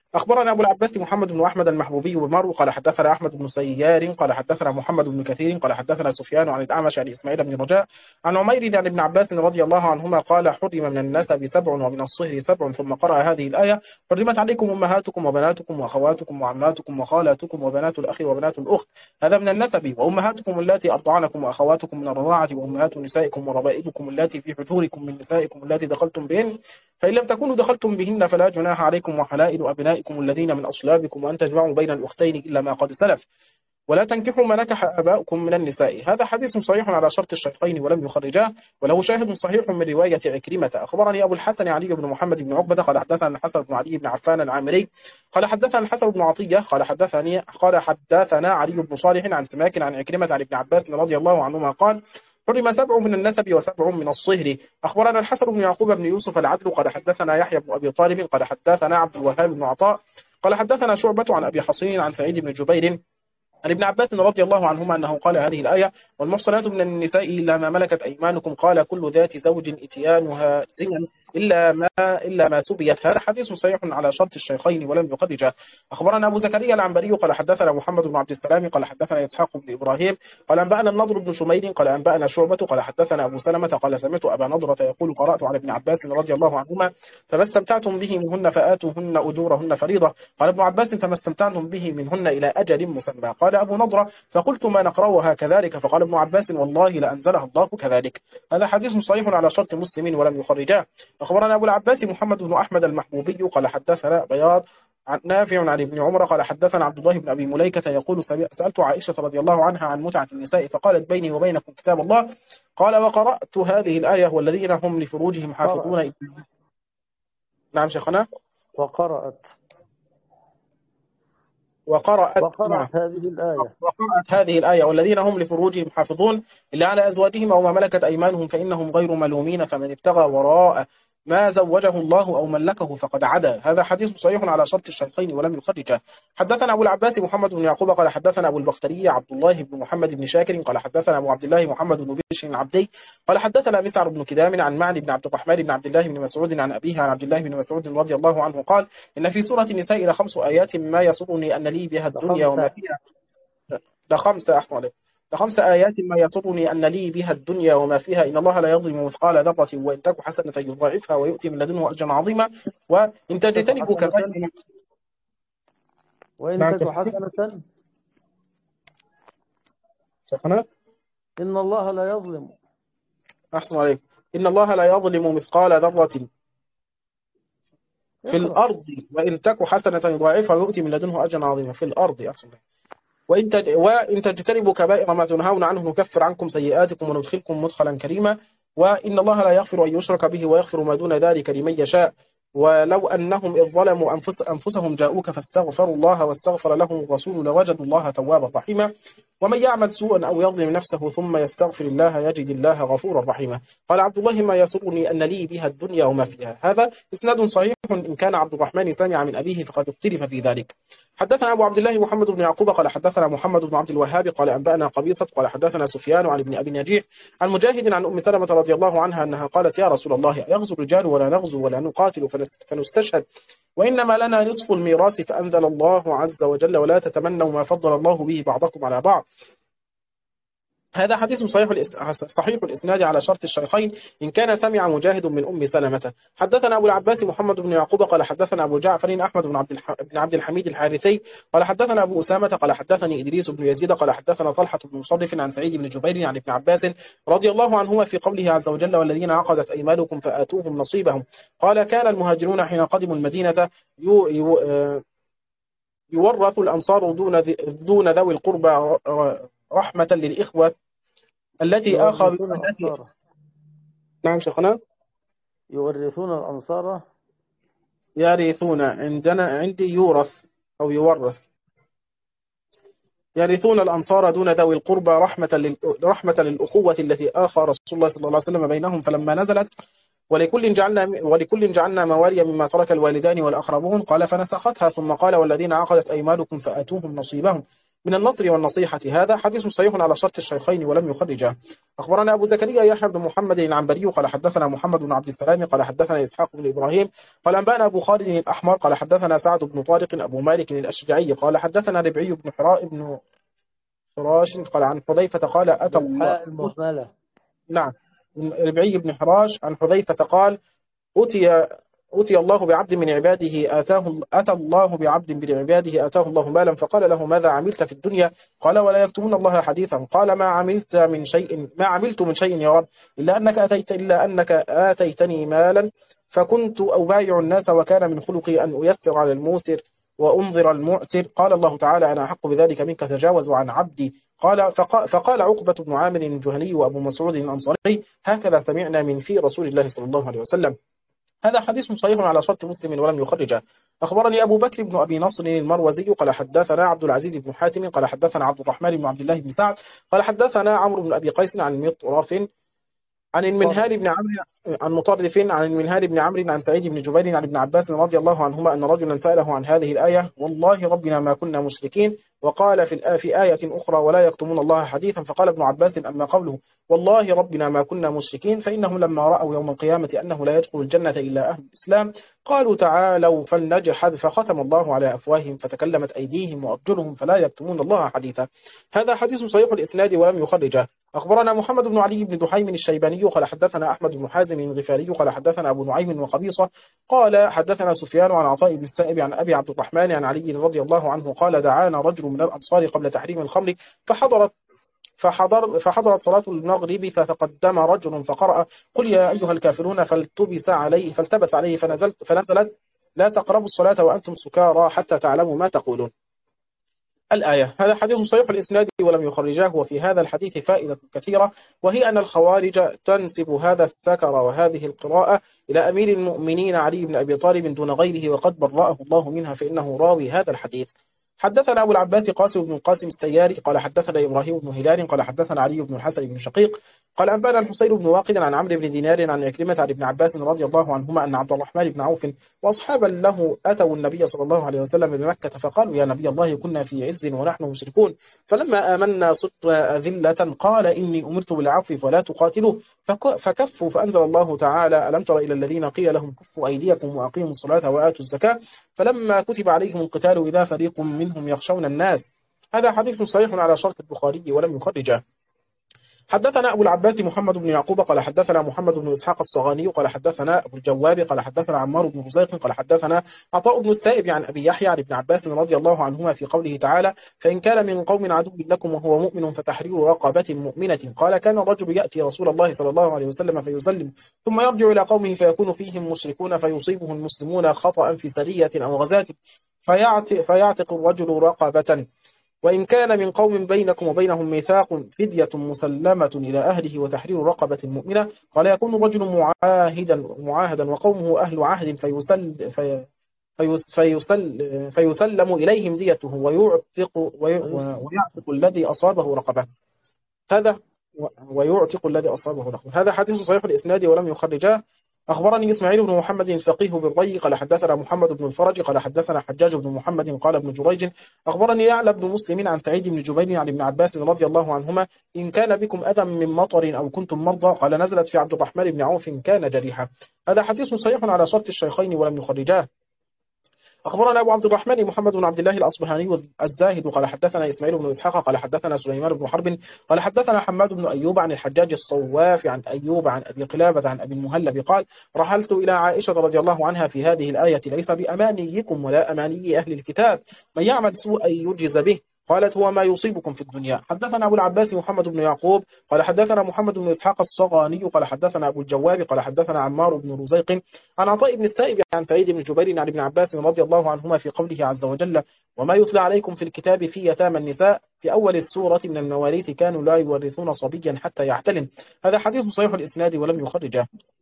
[SPEAKER 2] أخبرنا أبو العباس محمد بن أحمد المحبوبي بمرو قال حدثنا أحمد بن سيار قال حدثنا محمد بن كثير قال حدثنا سفيان عن الأعمش عن إسماعيل بن رجاء عن عمير عن ابن عباس رضي الله عنهما قال حرم من النسب سبع ومن الصهر سبع ثم قرأ هذه الآية حرمت عليكم أمهاتكم وبناتكم وأخواتكم وعماتكم وخالاتكم وبنات الأخ وبنات الأخت هذا من النسب وأمهاتكم اللاتي أرضعنكم وأخواتكم من الرضاعة وأمهات نسائكم وربائبكم اللاتي في حجوركم من نسائكم اللاتي دخلتم بهن فإن لم تكونوا دخلتم بهن فلا جناح عليكم وحلائل أبنائكم الذين من أصلابكم وأن تجمعوا بين الأختين إلا ما قد سلف ولا تنكحوا ما نكح آباؤكم من النساء هذا حديث صحيح على شرط الشيخين ولم يخرجاه وله شاهد صحيح من رواية عكرمة أخبرني أبو الحسن علي بن محمد بن عقبة قال حدثنا الحسن بن علي بن عفان العامري قال حدثنا الحسن بن عطية قال حدثني قال حدثنا علي بن صالح عن سماك عن عكرمة عن ابن عباس رضي الله عنهما قال حرم سبع من النسب وسبع من الصهر أخبرنا الحسن بن يعقوب بن يوسف العدل قال حدثنا يحيى بن أبي طالب قال حدثنا عبد الوهاب بن عطاء قال حدثنا شعبة عن أبي حصين عن سعيد بن جبير عن ابن عباس رضي الله عنهما أنه قال هذه الآية والمحصنات من النساء إلا ما ملكت أيمانكم قال كل ذات زوج إتيانها زنا إلا ما إلا ما سبيت هذا حديث صحيح على شرط الشيخين ولم يخرجه أخبرنا أبو زكريا العنبري قال حدثنا محمد بن عبد السلام قال حدثنا إسحاق بن إبراهيم قال أنبأنا النضر بن شميل قال أنبأنا شعبة قال حدثنا أبو سلمة قال سمعت أبا نضرة يقول قرأت على ابن عباس رضي الله عنهما فما استمتعتم به منهن فآتوهن أجورهن فريضة قال ابن عباس فما استمتعتم به منهن إلى أجل مسمى قال أبو نضرة فقلت ما نقرأها كذلك فقال ابن عباس والله لأنزلها الله كذلك هذا حديث صحيح على شرط مسلم ولم يخرجاه أخبرنا أبو العباس محمد بن أحمد المحبوبي قال حدثنا بياض عن نافع عن ابن عمر قال حدثنا عبد الله بن أبي مليكة يقول سألت عائشة رضي الله عنها عن متعة النساء فقالت بيني وبينكم كتاب الله قال وقرأت هذه الآية والذين هم لفروجهم حافظون. نعم شيخنا.
[SPEAKER 1] وقرأت
[SPEAKER 2] وقرأت,
[SPEAKER 1] وقرأت هذه الآية
[SPEAKER 2] وقرأت هذه الآية والذين هم لفروجهم حافظون إلا على أزواجهم أو ما ملكت أيمانهم فإنهم غير ملومين فمن ابتغى وراء ما زوجه الله أو ملكه فقد عدا هذا حديث صحيح على شرط الشيخين ولم يخرجه حدثنا أبو العباس محمد بن يعقوب قال حدثنا أبو البختري عبد الله بن محمد بن شاكر قال حدثنا أبو عبد الله محمد بن بشر العبدي قال حدثنا مسعر بن كدام عن معن بن عبد الرحمن بن عبد الله بن مسعود عن أبيه عن عبد الله بن مسعود رضي الله عنه قال إن في سورة النساء لخمس آيات ما يسرني أن لي بها الدنيا وما فيها لخمس أحسن عليه لخمس آيات ما يسرني أن لي بها الدنيا وما فيها إن الله لا يظلم مثقال ذرة وإن تك حسنة يضاعفها ويؤتي من لدنه أجرا عظيما وإن تجتنبوا كبائر
[SPEAKER 1] وإن تك حسنة
[SPEAKER 2] شيخنا
[SPEAKER 1] إن الله لا يظلم
[SPEAKER 2] أحسن عليك إن الله لا يظلم مثقال ذرة في الأرض وإن تك حسنة يضاعفها ويؤتي من لدنه أجرا عظيما في الأرض أحسن عليك وإن وإن تجتنبوا كبائر ما تنهون عنه نكفر عنكم سيئاتكم وندخلكم مدخلا كريما وإن الله لا يغفر أن يشرك به ويغفر ما دون ذلك لمن يشاء ولو أنهم إذ ظلموا أنفس أنفسهم جاءوك فاستغفروا الله واستغفر لهم الرسول لوجدوا الله توابا رحيما ومن يعمل سوءا أو يظلم نفسه ثم يستغفر الله يجد الله غفورا رحيما قال عبد الله ما يسرني أن لي بها الدنيا وما فيها هذا إسناد صحيح إن كان عبد الرحمن سمع من أبيه فقد اختلف في ذلك حدثنا أبو عبد الله محمد بن يعقوب قال حدثنا محمد بن عبد الوهاب قال أنبأنا قبيصة قال حدثنا سفيان عن ابن أبي نجيح عن مجاهد عن أم سلمة رضي الله عنها أنها قالت يا رسول الله يغزو الرجال ولا نغزو ولا نقاتل فنستشهد وإنما لنا نصف الميراث فأنزل الله عز وجل ولا تتمنوا ما فضل الله به بعضكم على بعض هذا حديث صحيح صحيح الإسناد على شرط الشيخين إن كان سمع مجاهد من أم سلمة حدثنا أبو العباس محمد بن يعقوب قال حدثنا أبو جعفر أحمد بن عبد بن عبد الحميد الحارثي قال حدثنا أبو أسامة قال حدثني إدريس بن يزيد قال حدثنا طلحة بن مصرف عن سعيد بن جبير عن ابن عباس رضي الله عنهما في قوله عز وجل والذين عقدت أيمانكم فآتوهم نصيبهم قال كان المهاجرون حين قدموا المدينة يو يو يورث الأنصار دون دون ذوي القربى رحمة للإخوة التي آخذوا التي نعم شيخنا
[SPEAKER 1] يورثون الأنصار
[SPEAKER 2] يرثون عندنا عندي يورث أو يورث يرثون الأنصار دون ذوي القربى رحمة لل... رحمة للأخوة التي آخى رسول الله صلى الله عليه وسلم بينهم فلما نزلت ولكل جعلنا ولكل جعلنا موالي مما ترك الوالدان والأقربون قال فنسختها ثم قال والذين عقدت أيمانكم فآتوهم نصيبهم من النصر والنصيحة. هذا حديث صحيح على شرط الشيخين ولم يخرجه. أخبرنا أبو زكريا يحيى بن محمد العنبري قال حدثنا محمد بن عبد السلام قال حدثنا إسحاق بن إبراهيم قال أنبأنا أبو خالد الأحمر قال حدثنا سعد بن طارق أبو مالك الأشجعي قال حدثنا ربعي بن حراء بن فراش قال عن حذيفة قال أتى الله.
[SPEAKER 3] بالحاء المهملة.
[SPEAKER 2] نعم، ربعي بن حراش عن حذيفة قال أتي أتي الله بعبد من عباده آتاه أتى الله بعبد من عباده آتاه الله مالا فقال له ماذا عملت في الدنيا؟ قال ولا يكتمون الله حديثا. قال ما عملت من شيء ما عملت من شيء يا رب إلا أنك أتيت إلا أنك آتيتني مالا فكنت أبايع الناس وكان من خلقي أن أيسر على الموسر وأنظر المعسر. قال الله تعالى أنا أحق بذلك منك تجاوز عن عبدي. قال فقال, فقال عقبة بن عامر الجهني وأبو مسعود الأنصاري هكذا سمعنا من في رسول الله صلى الله عليه وسلم. هذا حديث صحيح على شرط مسلم ولم يخرجه. أخبرني أبو بكر بن أبي نصر المروزي قال حدثنا عبد العزيز بن حاتم قال حدثنا عبد الرحمن بن عبد الله بن سعد قال حدثنا عمرو بن أبي قيس عن مطرف عن المنهال بن عمرو عن مطرف عن المنهال بن عمرو عن سعيد بن جبير عن ابن عباس رضي الله عنهما أن رجلا سأله عن هذه الآية والله ربنا ما كنا مشركين وقال في في آية أخرى ولا يكتمون الله حديثا. فقال ابن عباس أما قوله والله ربنا ما كنا مشركين فإنهم لما رأوا يوم القيامة أنه لا يدخل الجنة إلا أهل الإسلام قالوا تعالوا فلنجحد فختم الله على أفواههم فتكلمت أيديهم وأرجلهم فلا يكتمون الله حديثا. هذا حديث صحيح الإسناد ولم يخرجه. أخبرنا محمد بن علي بن دحيم الشيباني قال حدثنا أحمد بن حازم الغفاري قال حدثنا أبو نعيم وقبيصة قال حدثنا سفيان عن عطاء بن السائب عن أبي عبد الرحمن عن علي رضي الله عنه قال دعانا رجل من الأنصار قبل تحريم الخمر فحضرت فحضر فحضرت صلاة المغرب فتقدم رجل فقرأ قل يا أيها الكافرون فالتبس عليه فالتبس عليه فنزلت فنزلت لا تقربوا الصلاة وأنتم سكارى حتى تعلموا ما تقولون الآية. هذا حديث صحيح الإسناد ولم يخرجاه. وفي هذا الحديث فائدة كثيرة وهي أن الخوارج تنسب هذا السكر وهذه القراءة إلى أمير المؤمنين علي بن أبي طالب دون غيره وقد برأه الله منها فإنه راوي هذا الحديث. حدثنا أبو العباس قاسم بن القاسم السياري قال حدثنا إبراهيم بن هلال قال حدثنا علي بن الحسن بن شقيق قال أنبأنا الحسين بن واقد عن عمرو بن دينار عن عكرمة عن ابن عباس رضي الله عنهما أن عبد الرحمن بن عوف وأصحابا له أتوا النبي صلى الله عليه وسلم بمكة فقالوا يا نبي الله كنا في عز ونحن مشركون فلما آمنا صرت ذلة قال إني أمرت بالعفو فلا تقاتلوا فكفوا فأنزل الله تعالى ألم تر إلى الذين قيل لهم كفوا أيديكم وأقيموا الصلاة وآتوا الزكاة فلما كتب عليهم القتال إذا فريق منهم يخشون الناس. هذا حديث صحيح على شرط البخاري ولم يخرجه. حدثنا أبو العباس محمد بن يعقوب قال حدثنا محمد بن إسحاق الصغاني قال حدثنا أبو الجواب قال حدثنا عمار بن رزيق قال حدثنا عطاء بن السائب عن أبي يحيى عن ابن عباس رضي الله عنهما في قوله تعالى فإن كان من قوم عدو لكم وهو مؤمن فتحرير رقبة مؤمنة. قال كان الرجل يأتي رسول الله صلى الله عليه وسلم فيسلم ثم يرجع إلى قومه فيكون فيهم مشركون فيصيبه المسلمون خطأ في سرية أو غزاة فيعتق الرجل رقبة وإن كان من قوم بينكم وبينهم ميثاق فدية مسلمة إلى أهله وتحرير رقبة مؤمنة. قال يكون الرجل معاهدا معاهدا وقومه أهل عهد فيسل في فيس فيسل فيسلم إليهم ديته ويعتق ويعتق الذي أصابه رقبة. هذا ويعتق الذي أصابه رقبة. هذا حديث صحيح الإسناد ولم يخرجاه. أخبرني إسماعيل بن محمد الفقيه بالري قال حدثنا محمد بن الفرج قال حدثنا حجاج بن محمد قال ابن جريج أخبرني يعلى بن مسلم عن سعيد بن جبير عن ابن عباس رضي الله عنهما إن كان بكم أذى من مطر أو كنتم مرضى قال نزلت في عبد الرحمن بن عوف كان جريحا. هذا حديث صحيح على شرط الشيخين ولم يخرجاه. أخبرنا أبو عبد الرحمن محمد بن عبد الله الأصبهاني الزاهد قال حدثنا إسماعيل بن إسحاق قال حدثنا سليمان بن حرب قال حدثنا حماد بن أيوب عن الحجاج الصواف عن أيوب عن أبي قلابة عن أبي المهلب قال رحلت إلى عائشة رضي الله عنها في هذه الآية ليس بأمانيكم ولا أماني أهل الكتاب من يعمل سوءا يجز به قالت هو ما يصيبكم في الدنيا. حدثنا أبو العباس محمد بن يعقوب قال حدثنا محمد بن إسحاق الصغاني قال حدثنا أبو الجواب قال حدثنا عمار بن رزيق عن عطاء بن السائب عن سعيد بن جبير عن ابن عباس رضي الله عنهما في قوله عز وجل وما يتلى عليكم في الكتاب في يتامى النساء في أول السورة من المواريث كانوا لا يورثون صبيا حتى يحتلم. هذا حديث صحيح الإسناد ولم يخرجه.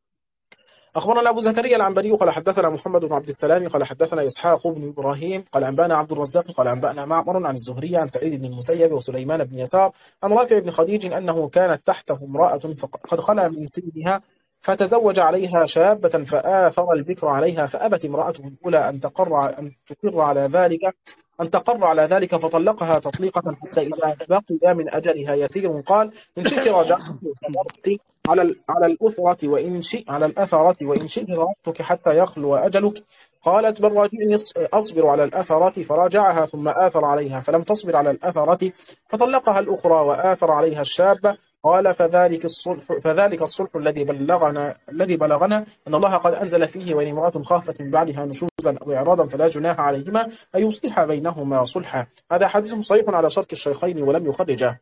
[SPEAKER 2] أخبرنا أبو زكريا العنبري قال حدثنا محمد بن عبد السلام قال حدثنا إسحاق بن إبراهيم قال أنبأنا عبد الرزاق قال أنبأنا معمر عن الزهري عن سعيد بن المسيب وسليمان بن يسار عن رافع بن خديج أنه كانت تحته امرأة قد خلا من سنها فتزوج عليها شابة فآثر البكر عليها فأبت امرأته الأولى أن تقر أن تقر على ذلك أن تقر على ذلك فطلقها تطليقة حتى إذا بقي من أجلها يسير قال إن شئت رجعت صبرت على ال- على الأثرة وإن شئت على الأثرة وإن شئت تركتك حتى يخلو أجلك. قالت بل راجعني أصبر على الأثرة، فراجعها ثم آثر عليها فلم تصبر على الأثرة فطلقها الأخرى وآثر عليها الشابة. قال فذلك الصلح فذلك الصلح الذي بلغنا الذي بلغنا أن الله قد أنزل فيه وإن امرأة خافت من بعدها نشوزا أو إعراضا فلا جناح عليهما أن يصلح بينهما صلحا. هذا حديث صحيح على شرط الشيخين ولم يخرجه.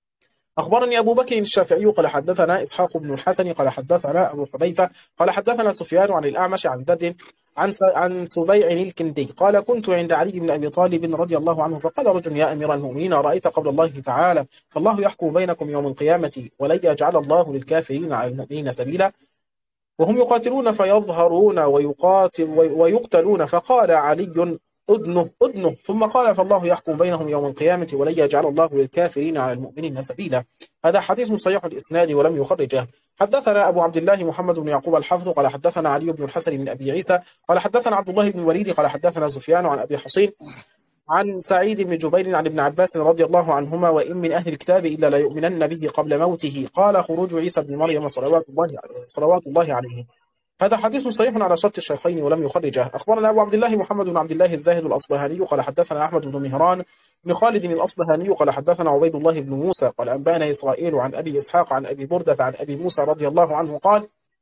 [SPEAKER 2] أخبرني أبو بكر الشافعي قال حدثنا إسحاق بن الحسن قال حدثنا أبو حذيفة قال حدثنا سفيان عن الأعمش عن دد عن س- عن سبيع الكندي قال كنت عند علي بن أبي طالب رضي الله عنه فقال رجل يا أمير المؤمنين رأيت قول الله تعالى فالله يحكم بينكم يوم القيامة ولن يجعل الله للكافرين على المؤمنين سبيلا وهم يقاتلون فيظهرون ويقاتل ويقتلون فقال علي أدنه أدنه ثم قال فالله يحكم بينهم يوم القيامة ولن يجعل الله للكافرين على المؤمنين سبيلا. هذا حديث صحيح الإسناد ولم يخرجه. حدثنا أبو عبد الله محمد بن يعقوب الحفظ قال حدثنا علي بن الحسن بن أبي عيسى قال حدثنا عبد الله بن الوليد قال حدثنا سفيان عن أبي حصين عن سعيد بن جبير عن ابن عباس رضي الله عنهما وإن من أهل الكتاب إلا ليؤمنن به قبل موته قال خروج عيسى بن مريم صلوات الله صلوات الله عليه. هذا حديث صحيح على شرط الشيخين ولم يخرجه. أخبرنا أبو عبد الله محمد بن عبد الله الزاهد الأصبهاني قال حدثنا أحمد بن مهران بن خالد الأصبهاني قال حدثنا عبيد الله بن موسى قال أنبانا إسرائيل عن أبي إسحاق عن أبي بردة عن أبي موسى رضي الله عنه قال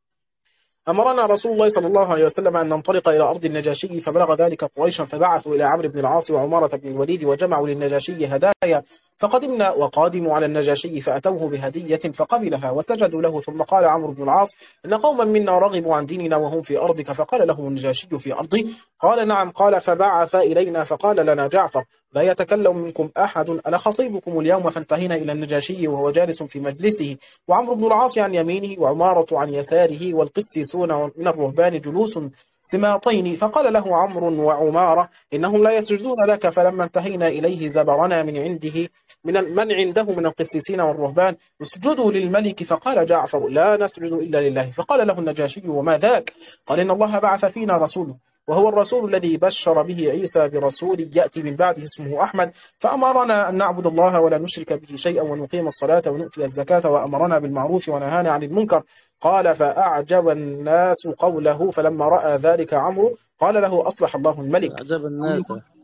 [SPEAKER 2] أمرنا رسول الله صلى الله عليه وسلم أن ننطلق إلى أرض النجاشي فبلغ ذلك قريشا فبعثوا إلى عمرو بن العاص وعمارة بن الوليد وجمعوا للنجاشي هدايا فقدمنا وقادموا على النجاشي فأتوه بهدية فقبلها وسجدوا له ثم قال عمرو بن العاص إن قوما منا رغبوا عن ديننا وهم في أرضك فقال لهم النجاشي في أرضي قال نعم قال فبعث إلينا فقال لنا جعفر لا يتكلم منكم أحد أنا خطيبكم اليوم فانتهينا إلى النجاشي وهو جالس في مجلسه وعمرو بن العاص عن يمينه وعمارة عن يساره والقسيسون من الرهبان جلوس سماطين فقال له عمرو وعمارة إنهم لا يسجدون لك فلما انتهينا إليه زبرنا من عنده من من عنده من القسيسين والرهبان اسجدوا للملك فقال جعفر لا نسجد إلا لله فقال له النجاشي وما ذاك قال إن الله بعث فينا رسوله وهو الرسول الذي بشر به عيسى برسول يأتي من بعده اسمه أحمد فأمرنا أن نعبد الله ولا نشرك به شيئا ونقيم الصلاة ونؤتي الزكاة وأمرنا بالمعروف ونهانا عن المنكر قال فأعجب الناس قوله فلما رأى ذلك عمرو قال له أصلح الله الملك
[SPEAKER 1] أعجب الناس.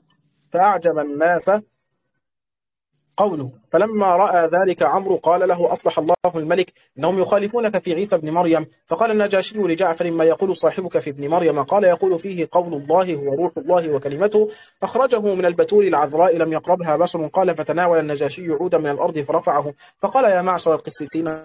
[SPEAKER 2] فأعجب الناس قوله فلما رأى ذلك عمرو قال له أصلح الله الملك إنهم يخالفونك في عيسى بن مريم فقال النجاشي لجعفر ما يقول صاحبك في ابن مريم قال يقول فيه قول الله هو روح الله وكلمته أخرجه من البتول العذراء لم يقربها بشر قال فتناول النجاشي عودا من الأرض فرفعه فقال يا معشر القسيسين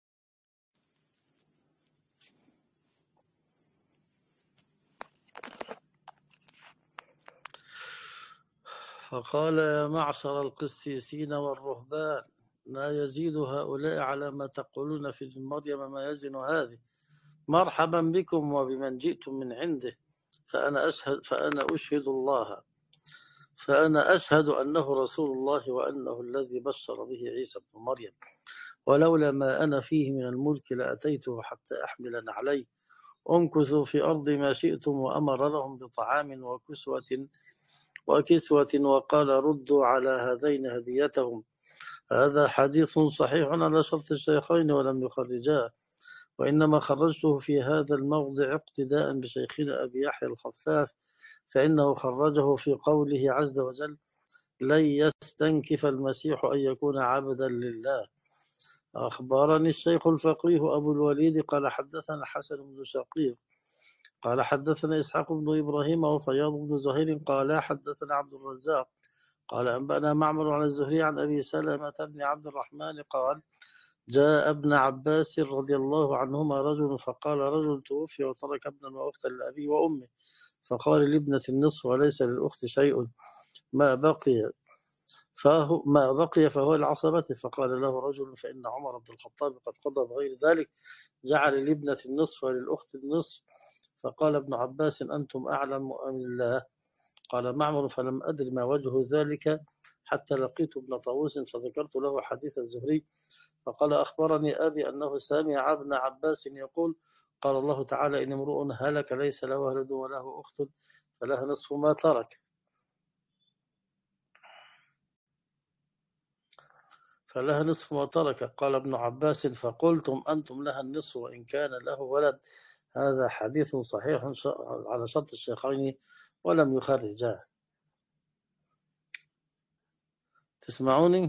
[SPEAKER 1] فقال يا معشر القسيسين والرهبان لا يزيد هؤلاء على ما تقولون في ابن مريم ما يزن هذه مرحبا بكم وبمن جئتم من عنده فأنا أشهد, فأنا أشهد الله فأنا أشهد أنه رسول الله وأنه الذي بشر به عيسى بن مريم ولولا ما أنا فيه من الملك لأتيته حتى أحمل عليه أنكثوا في أرض ما شئتم وأمر لهم بطعام وكسوة وكسوة وقال ردوا على هذين هديتهم. هذا حديث صحيح على شرط الشيخين ولم يخرجاه وإنما خرجته في هذا الموضع اقتداء بشيخنا أبي يحيى الخفاف فإنه خرجه في قوله عز وجل لن يستنكف المسيح أن يكون عبدا لله. أخبرني الشيخ الفقيه أبو الوليد قال حدثنا حسن بن شقيق قال حدثنا إسحاق بن إبراهيم وفياض بن زهير قال حدثنا عبد الرزاق قال أنبأنا معمر عن الزهري عن أبي سلمة بن عبد الرحمن قال جاء ابن عباس رضي الله عنهما رجل فقال رجل توفي وترك ابنا وأختا لأبيه وأمه فقال لابنة النصف وليس للأخت شيء ما بقي فهو ما بقي فهو العصبة فقال له رجل فإن عمر بن الخطاب قد قضى بغير ذلك جعل لابنة النصف وللأخت النصف فقال ابن عباس أنتم أعلم أم الله قال معمر فلم أدر ما وجه ذلك حتى لقيت ابن طاووس فذكرت له حديث الزهري فقال أخبرني أبي أنه سامع ابن عباس يقول قال الله تعالى إن امرؤ هلك ليس له ولد وله أخت فلها نصف ما ترك. فلها نصف ما ترك. قال ابن عباس فقلتم أنتم لها النصف وإن كان له ولد. هذا حديث صحيح على شرط الشيخين ولم يخرجاه. تسمعوني؟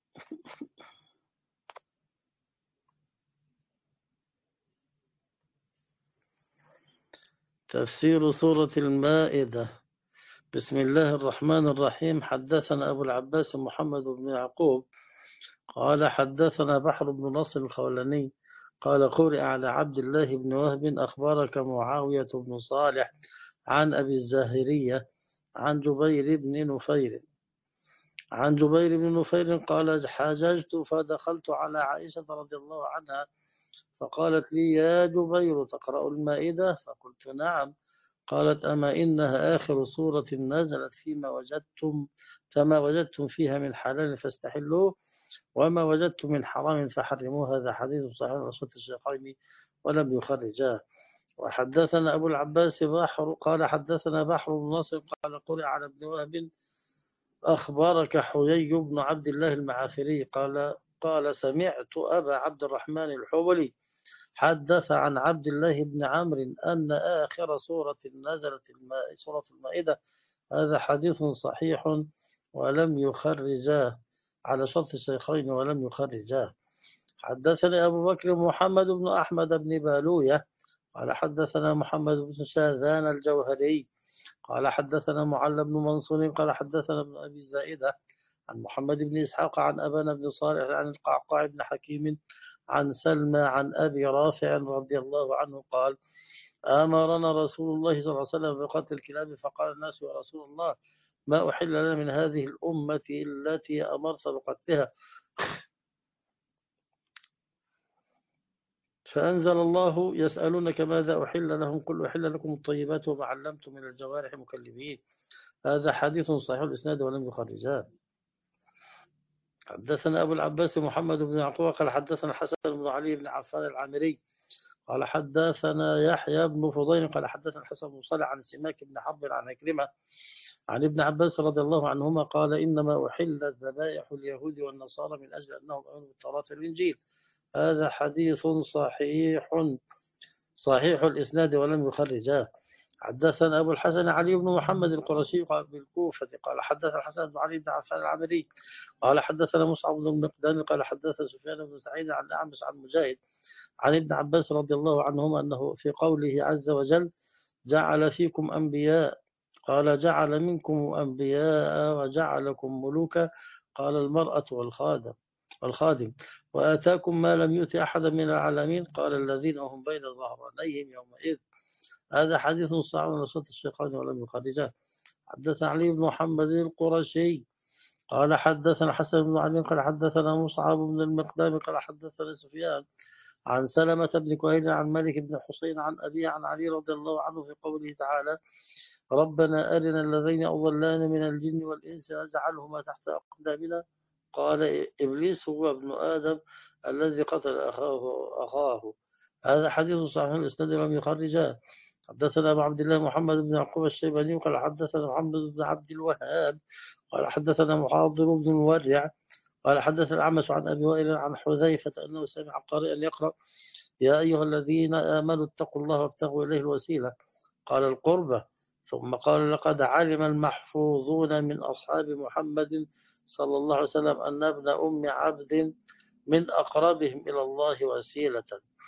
[SPEAKER 1] تفسير سورة المائدة. بسم الله الرحمن الرحيم. حدثنا أبو العباس محمد بن يعقوب قال حدثنا بحر بن نصر الخولاني قال قرئ على عبد الله بن وهب أخبرك معاوية بن صالح عن أبي الزاهرية عن جبير بن نفير عن جبير بن نفير قال حاججت فدخلت على عائشة رضي الله عنها فقالت لي يا جبير تقرأ المائدة؟ فقلت نعم. قالت أما إنها آخر سورة نزلت فيما وجدتم فما وجدتم فيها من حلال فاستحلوه وما وجدتم من حرام فحرموه. هذا حديث صحيح رسول الشيخين ولم يخرجاه. وحدثنا أبو العباس بحر قال حدثنا بحر بن نصر قال قرئ على ابن وهب أخبرك حيي بن عبد الله المعافري قال قال سمعت أبا عبد الرحمن الحولي حدث عن عبد الله بن عمرو أن آخر سورة نزلت الماء سورة المائدة. هذا حديث صحيح ولم يخرجاه على شرط الشيخين ولم يخرجاه. حدثنا أبو بكر محمد بن أحمد بن بالوية قال حدثنا محمد بن شاذان الجوهري قال حدثنا معل بن منصور قال حدثنا ابن أبي زائدة عن محمد بن إسحاق عن أبان بن صالح عن القعقاع بن حكيم عن سلمى عن أبي رافع رضي الله عنه قال أمرنا رسول الله صلى الله عليه وسلم بقتل الكلاب فقال الناس يا رسول الله ما أحل لنا من هذه الأمة التي أمرت بقتلها. فأنزل الله يسألونك ماذا أحل لهم قل أحل لكم الطيبات وما علمتم من الجوارح مكلبين. هذا حديث صحيح الإسناد ولم يخرجاه. حدثنا أبو العباس محمد بن يعقوب قال حدثنا حسن بن علي بن عفان العامري قال حدثنا يحيى بن فضيل قال حدثنا الحسن بن صالح عن سماك بن حرب عن عكرمة عن ابن عباس رضي الله عنهما قال إنما أحل ذبائح اليهود والنصارى من أجل أنهم آمنوا بالتوراة والإنجيل. هذا حديث صحيح صحيح الإسناد ولم يخرجاه. حدثنا أبو الحسن علي بن محمد القرشي قال بالكوفة قال حدثنا الحسن بن علي بن عفان العمري قال حدثنا مصعب بن المقدام قال حدثنا سفيان بن سعيد عن أعمش عن مجاهد عن ابن عباس رضي الله عنهما أنه في قوله عز وجل جعل فيكم أنبياء قال جعل منكم أنبياء وجعلكم ملوكا قال المرأة والخادم والخادم وآتاكم ما لم يؤت أحدا من العالمين قال الذين هم بين ظهرانيهم يومئذ. هذا حديث صحيح من صوت الشيخين ولم يخرجاه. حدثنا علي بن محمد القرشي قال حدثنا حسن بن علي قال حدثنا مصعب بن المقدام قال حدثنا سفيان عن سلمة بن كهيل عن مالك بن حسين عن أبيه عن علي رضي الله عنه في قوله تعالى ربنا أرنا الذين أضلانا من الجن والإنس نجعلهما تحت أقدامنا قال إبليس هو ابن آدم الذي قتل أخاه أخاه. هذا حديث صحيح الإسناد لم يخرجاه. حدثنا أبو عبد الله محمد بن يعقوب الشيباني قال حدثنا محمد بن عبد الوهاب قال حدثنا محاضر بن الورع قال حدثنا الأعمش عن أبي وائل عن حذيفة أنه سمع قارئا يقرأ يا أيها الذين آمنوا اتقوا الله وابتغوا إليه الوسيلة قال القربة ثم قال لقد علم المحفوظون من أصحاب محمد صلى الله عليه وسلم أن ابن أم عبد من أقربهم إلى الله وسيلة.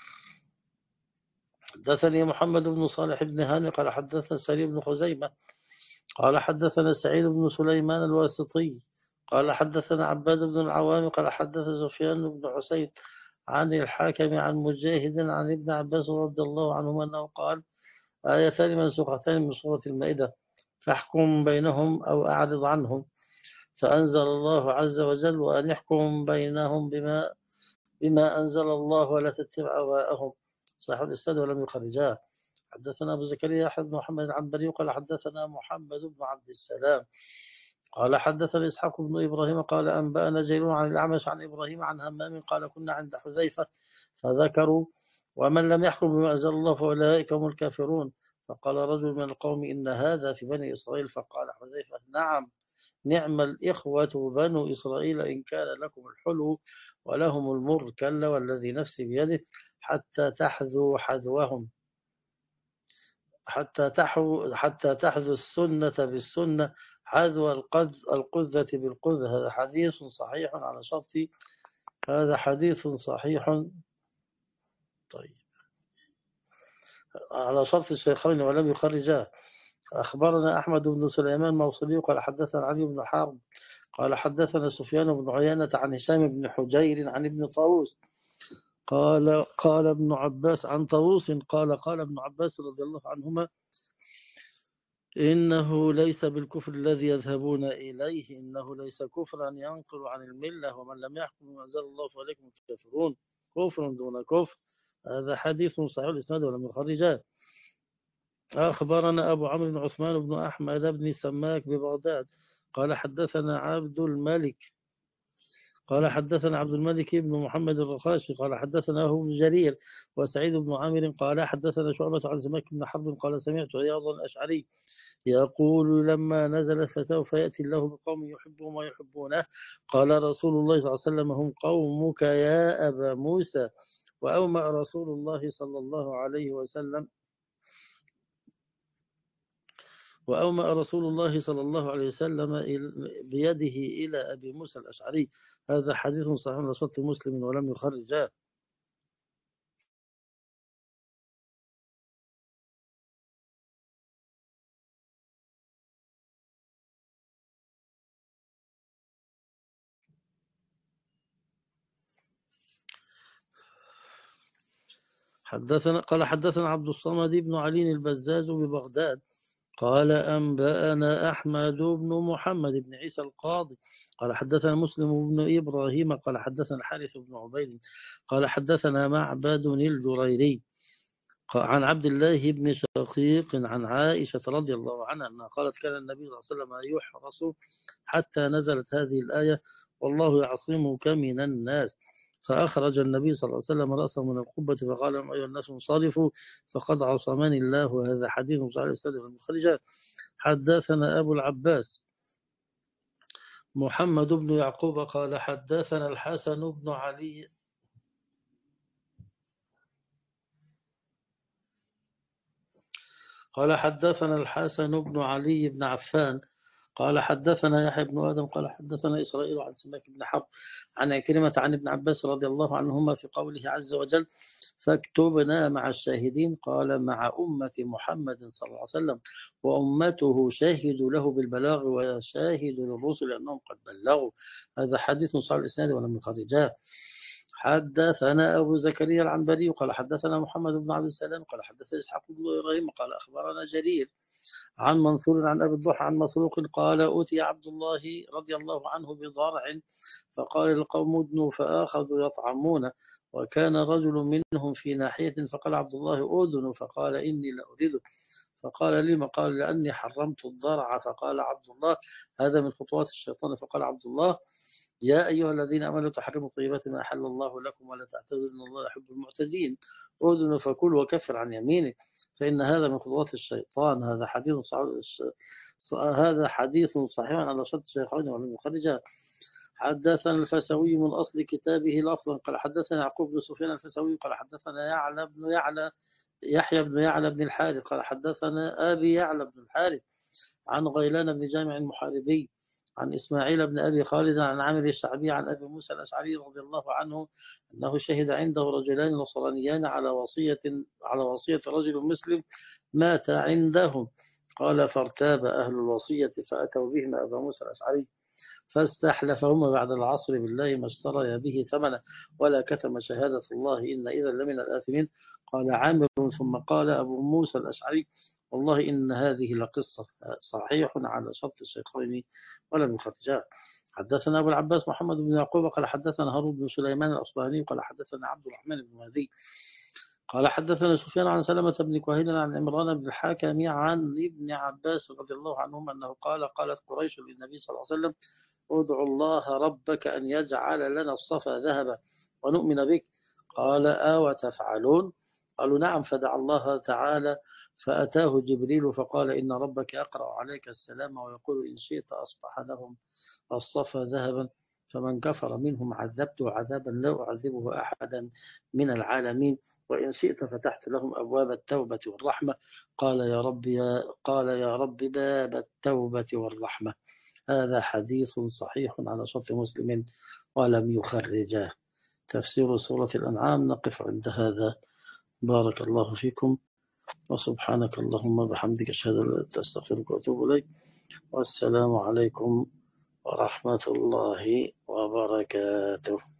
[SPEAKER 1] حدثني محمد بن صالح بن هاني قال حدثنا سليم بن خزيمة قال حدثنا سعيد بن سليمان الواسطي قال حدثنا عباد بن العوام قال حدث سفيان بن حسين عن الحاكم عن مجاهد عن ابن عباس رضي الله عنهما أنه قال آيتان منسوختان من سورة المائدة فاحكم بينهم أو أعرض عنهم فأنزل الله عز وجل وأن يحكم بينهم بما بما أنزل الله ولا تتبع أهواءهم. صحيح الإسناد ولم يخرجاه. حدثنا أبو زكريا أحمد بن محمد العنبري قال حدثنا محمد بن عبد السلام قال حدثنا إسحاق بن إبراهيم قال أنبأنا جرير عن الأعمش عن إبراهيم عن همام قال كنا عند حذيفة فذكروا ومن لم يحكم بما أنزل الله فأولئك هم الكافرون. فقال رجل من القوم إن هذا في بني إسرائيل فقال حذيفة نعم نعم الإخوة بنو إسرائيل إن كان لكم الحلو ولهم المر كلا والذي نفسي بيده حتى تحذو حذوهم حتى تحو حتى تحذو السنة بالسنة حذو القذ القذة بالقذة. هذا حديث صحيح على شرط هذا حديث صحيح طيب على شرط الشيخين ولم يخرجاه. أخبرنا أحمد بن سليمان موصلي قال حدثنا علي بن حرب قال حدثنا سفيان بن عيينة عن هشام بن حجير عن ابن طاووس قال قال ابن عباس عن طاووس قال قال ابن عباس رضي الله عنهما إنه ليس بالكفر الذي يذهبون إليه، إنه ليس كفرا ينقل عن الملة، ومن لم يحكم بما أنزل الله فعليكم الكافرون كفر دون كفر. هذا حديث صحيح الإسناد ولم يخرجاه. أخبرنا أبو عمرو بن عثمان بن أحمد بن سماك ببغداد قال حدثنا عبد الملك قال حدثنا عبد الملك بن محمد الرخاشي قال حدثنا أبو بن جرير وسعيد بن عامر قال حدثنا شعبة عن سماك بن حرب قال سمعت عياض الأشعري يقول لما نزلت فسوف يأتي الله بقوم يحبهم ويحبونه قال رسول الله صلى الله عليه وسلم هم قومك يا أبا موسى. وأومأ رسول الله صلى الله عليه وسلم وأومأ رسول الله صلى الله عليه وسلم بيده إلى أبي موسى الأشعري. هذا حديث صحيح على شرط مسلم ولم يخرجاه. حدثنا قال حدثنا عبد الصمد بن علي البزاز ببغداد قال أنبأنا أحمد بن محمد بن عيسى القاضي قال حدثنا مسلم بن إبراهيم قال حدثنا الحارث بن عبيد قال حدثنا معبد الجريري عن عبد الله بن شقيق عن عائشة رضي الله عنها أنها قالت كان النبي صلى الله عليه وسلم يحرس حتى نزلت هذه الآية والله يعصمك من الناس. فأخرج النبي صلى الله عليه وسلم رأسه من القبة فقال لهم أيها الناس انصرفوا فقد عصمني الله. وهذا حديث صحيح السنة المخرجة. حدثنا أبو العباس محمد بن يعقوب قال حدثنا الحسن بن علي قال حدثنا الحسن بن علي بن عفان قال حدثنا يحيى بن آدم قال حدثنا إسرائيل عن سماك بن حرب عن عكرمة عن ابن عباس رضي الله عنهما في قوله عز وجل فاكتبنا مع الشاهدين قال مع أمة محمد صلى الله عليه وسلم وأمته شاهدوا له بالبلاغ وشاهدوا للرسل أنهم قد بلغوا. هذا حديث صحيح الإسناد ولم يخرجاه. حدثنا أبو زكريا العنبري قال حدثنا محمد بن عبد السلام قال حدثنا إسحاق بن إبراهيم قال أخبرنا جرير عن منصور عن أبي الضحى عن مسروق قال أوتي عبد الله رضي الله عنه بضرع فقال القوم ادنوا فآخذوا يطعمون وكان رجل منهم في ناحية فقال عبد الله أذن فقال إني لأريده فقال لما قال لأني حرمت الضرع فقال عبد الله هذا من خطوات الشيطان فقال عبد الله يا أيها الذين آمنوا تحرموا طيبات ما أحل الله لكم ولا تعتذروا إن الله يحب المعتدين أذن فكل وكفر عن يمينك فإن هذا من خطوات الشيطان. هذا حديث صحيح هذا حديث صحيح على شرط الشيخين ولم يخرجاه. حدثنا الفسوي من أصل كتابه الأفضل قال حدثنا يعقوب بن سفيان الفسوي قال حدثنا يعلى بن يعلى يحيى بن يعلى بن الحارث قال حدثنا أبي يعلى بن الحارث عن غيلان بن جامع المحاربي عن إسماعيل بن أبي خالد عن عامر الشعبي عن أبي موسى الأشعري رضي الله عنه أنه شهد عنده رجلان نصرانيان على وصية على وصية رجل مسلم مات عندهم قال فارتاب أهل الوصية فأتوا بهما أبا موسى الأشعري فاستحلفهما بعد العصر بالله ما اشتريا به ثمنا ولا كتم شهادة الله إن إذا لمن الآثمين. قال عامر ثم قال أبو موسى الأشعري والله إن هذه لقصة صحيح على شرط الشيخين ولم يخرجاه. حدثنا أبو العباس محمد بن يعقوب قال حدثنا هارون بن سليمان الأصبهاني قال حدثنا عبد الرحمن بن مهدي قال حدثنا سفيان عن سلمة بن كهيل عن عمران بن الحاكم عن ابن عباس رضي الله عنهما أنه قال قالت قريش للنبي صلى الله عليه وسلم ادعو الله ربك أن يجعل لنا الصفا ذهبا ونؤمن بك قال آوى تفعلون قالوا نعم. فدعا الله تعالى فأتاه جبريل فقال إن ربك يقرأ عليك السلام ويقول إن شئت أصبح لهم الصفا ذهبا، فمن كفر منهم عذبته عذابا لا أعذبه أحدا من العالمين، وإن شئت فتحت لهم أبواب التوبة والرحمة. قال يا رب يا قال يا رب باب التوبة والرحمة. هذا حديث صحيح على شرط مسلم ولم يخرجاه. تفسير سورة الأنعام نقف عند هذا. بارك الله فيكم، وسبحانك اللهم وبحمدك أشهد أن لا إله إلا أنت أستغفرك وأتوب إليك، والسلام عليكم ورحمة الله وبركاته.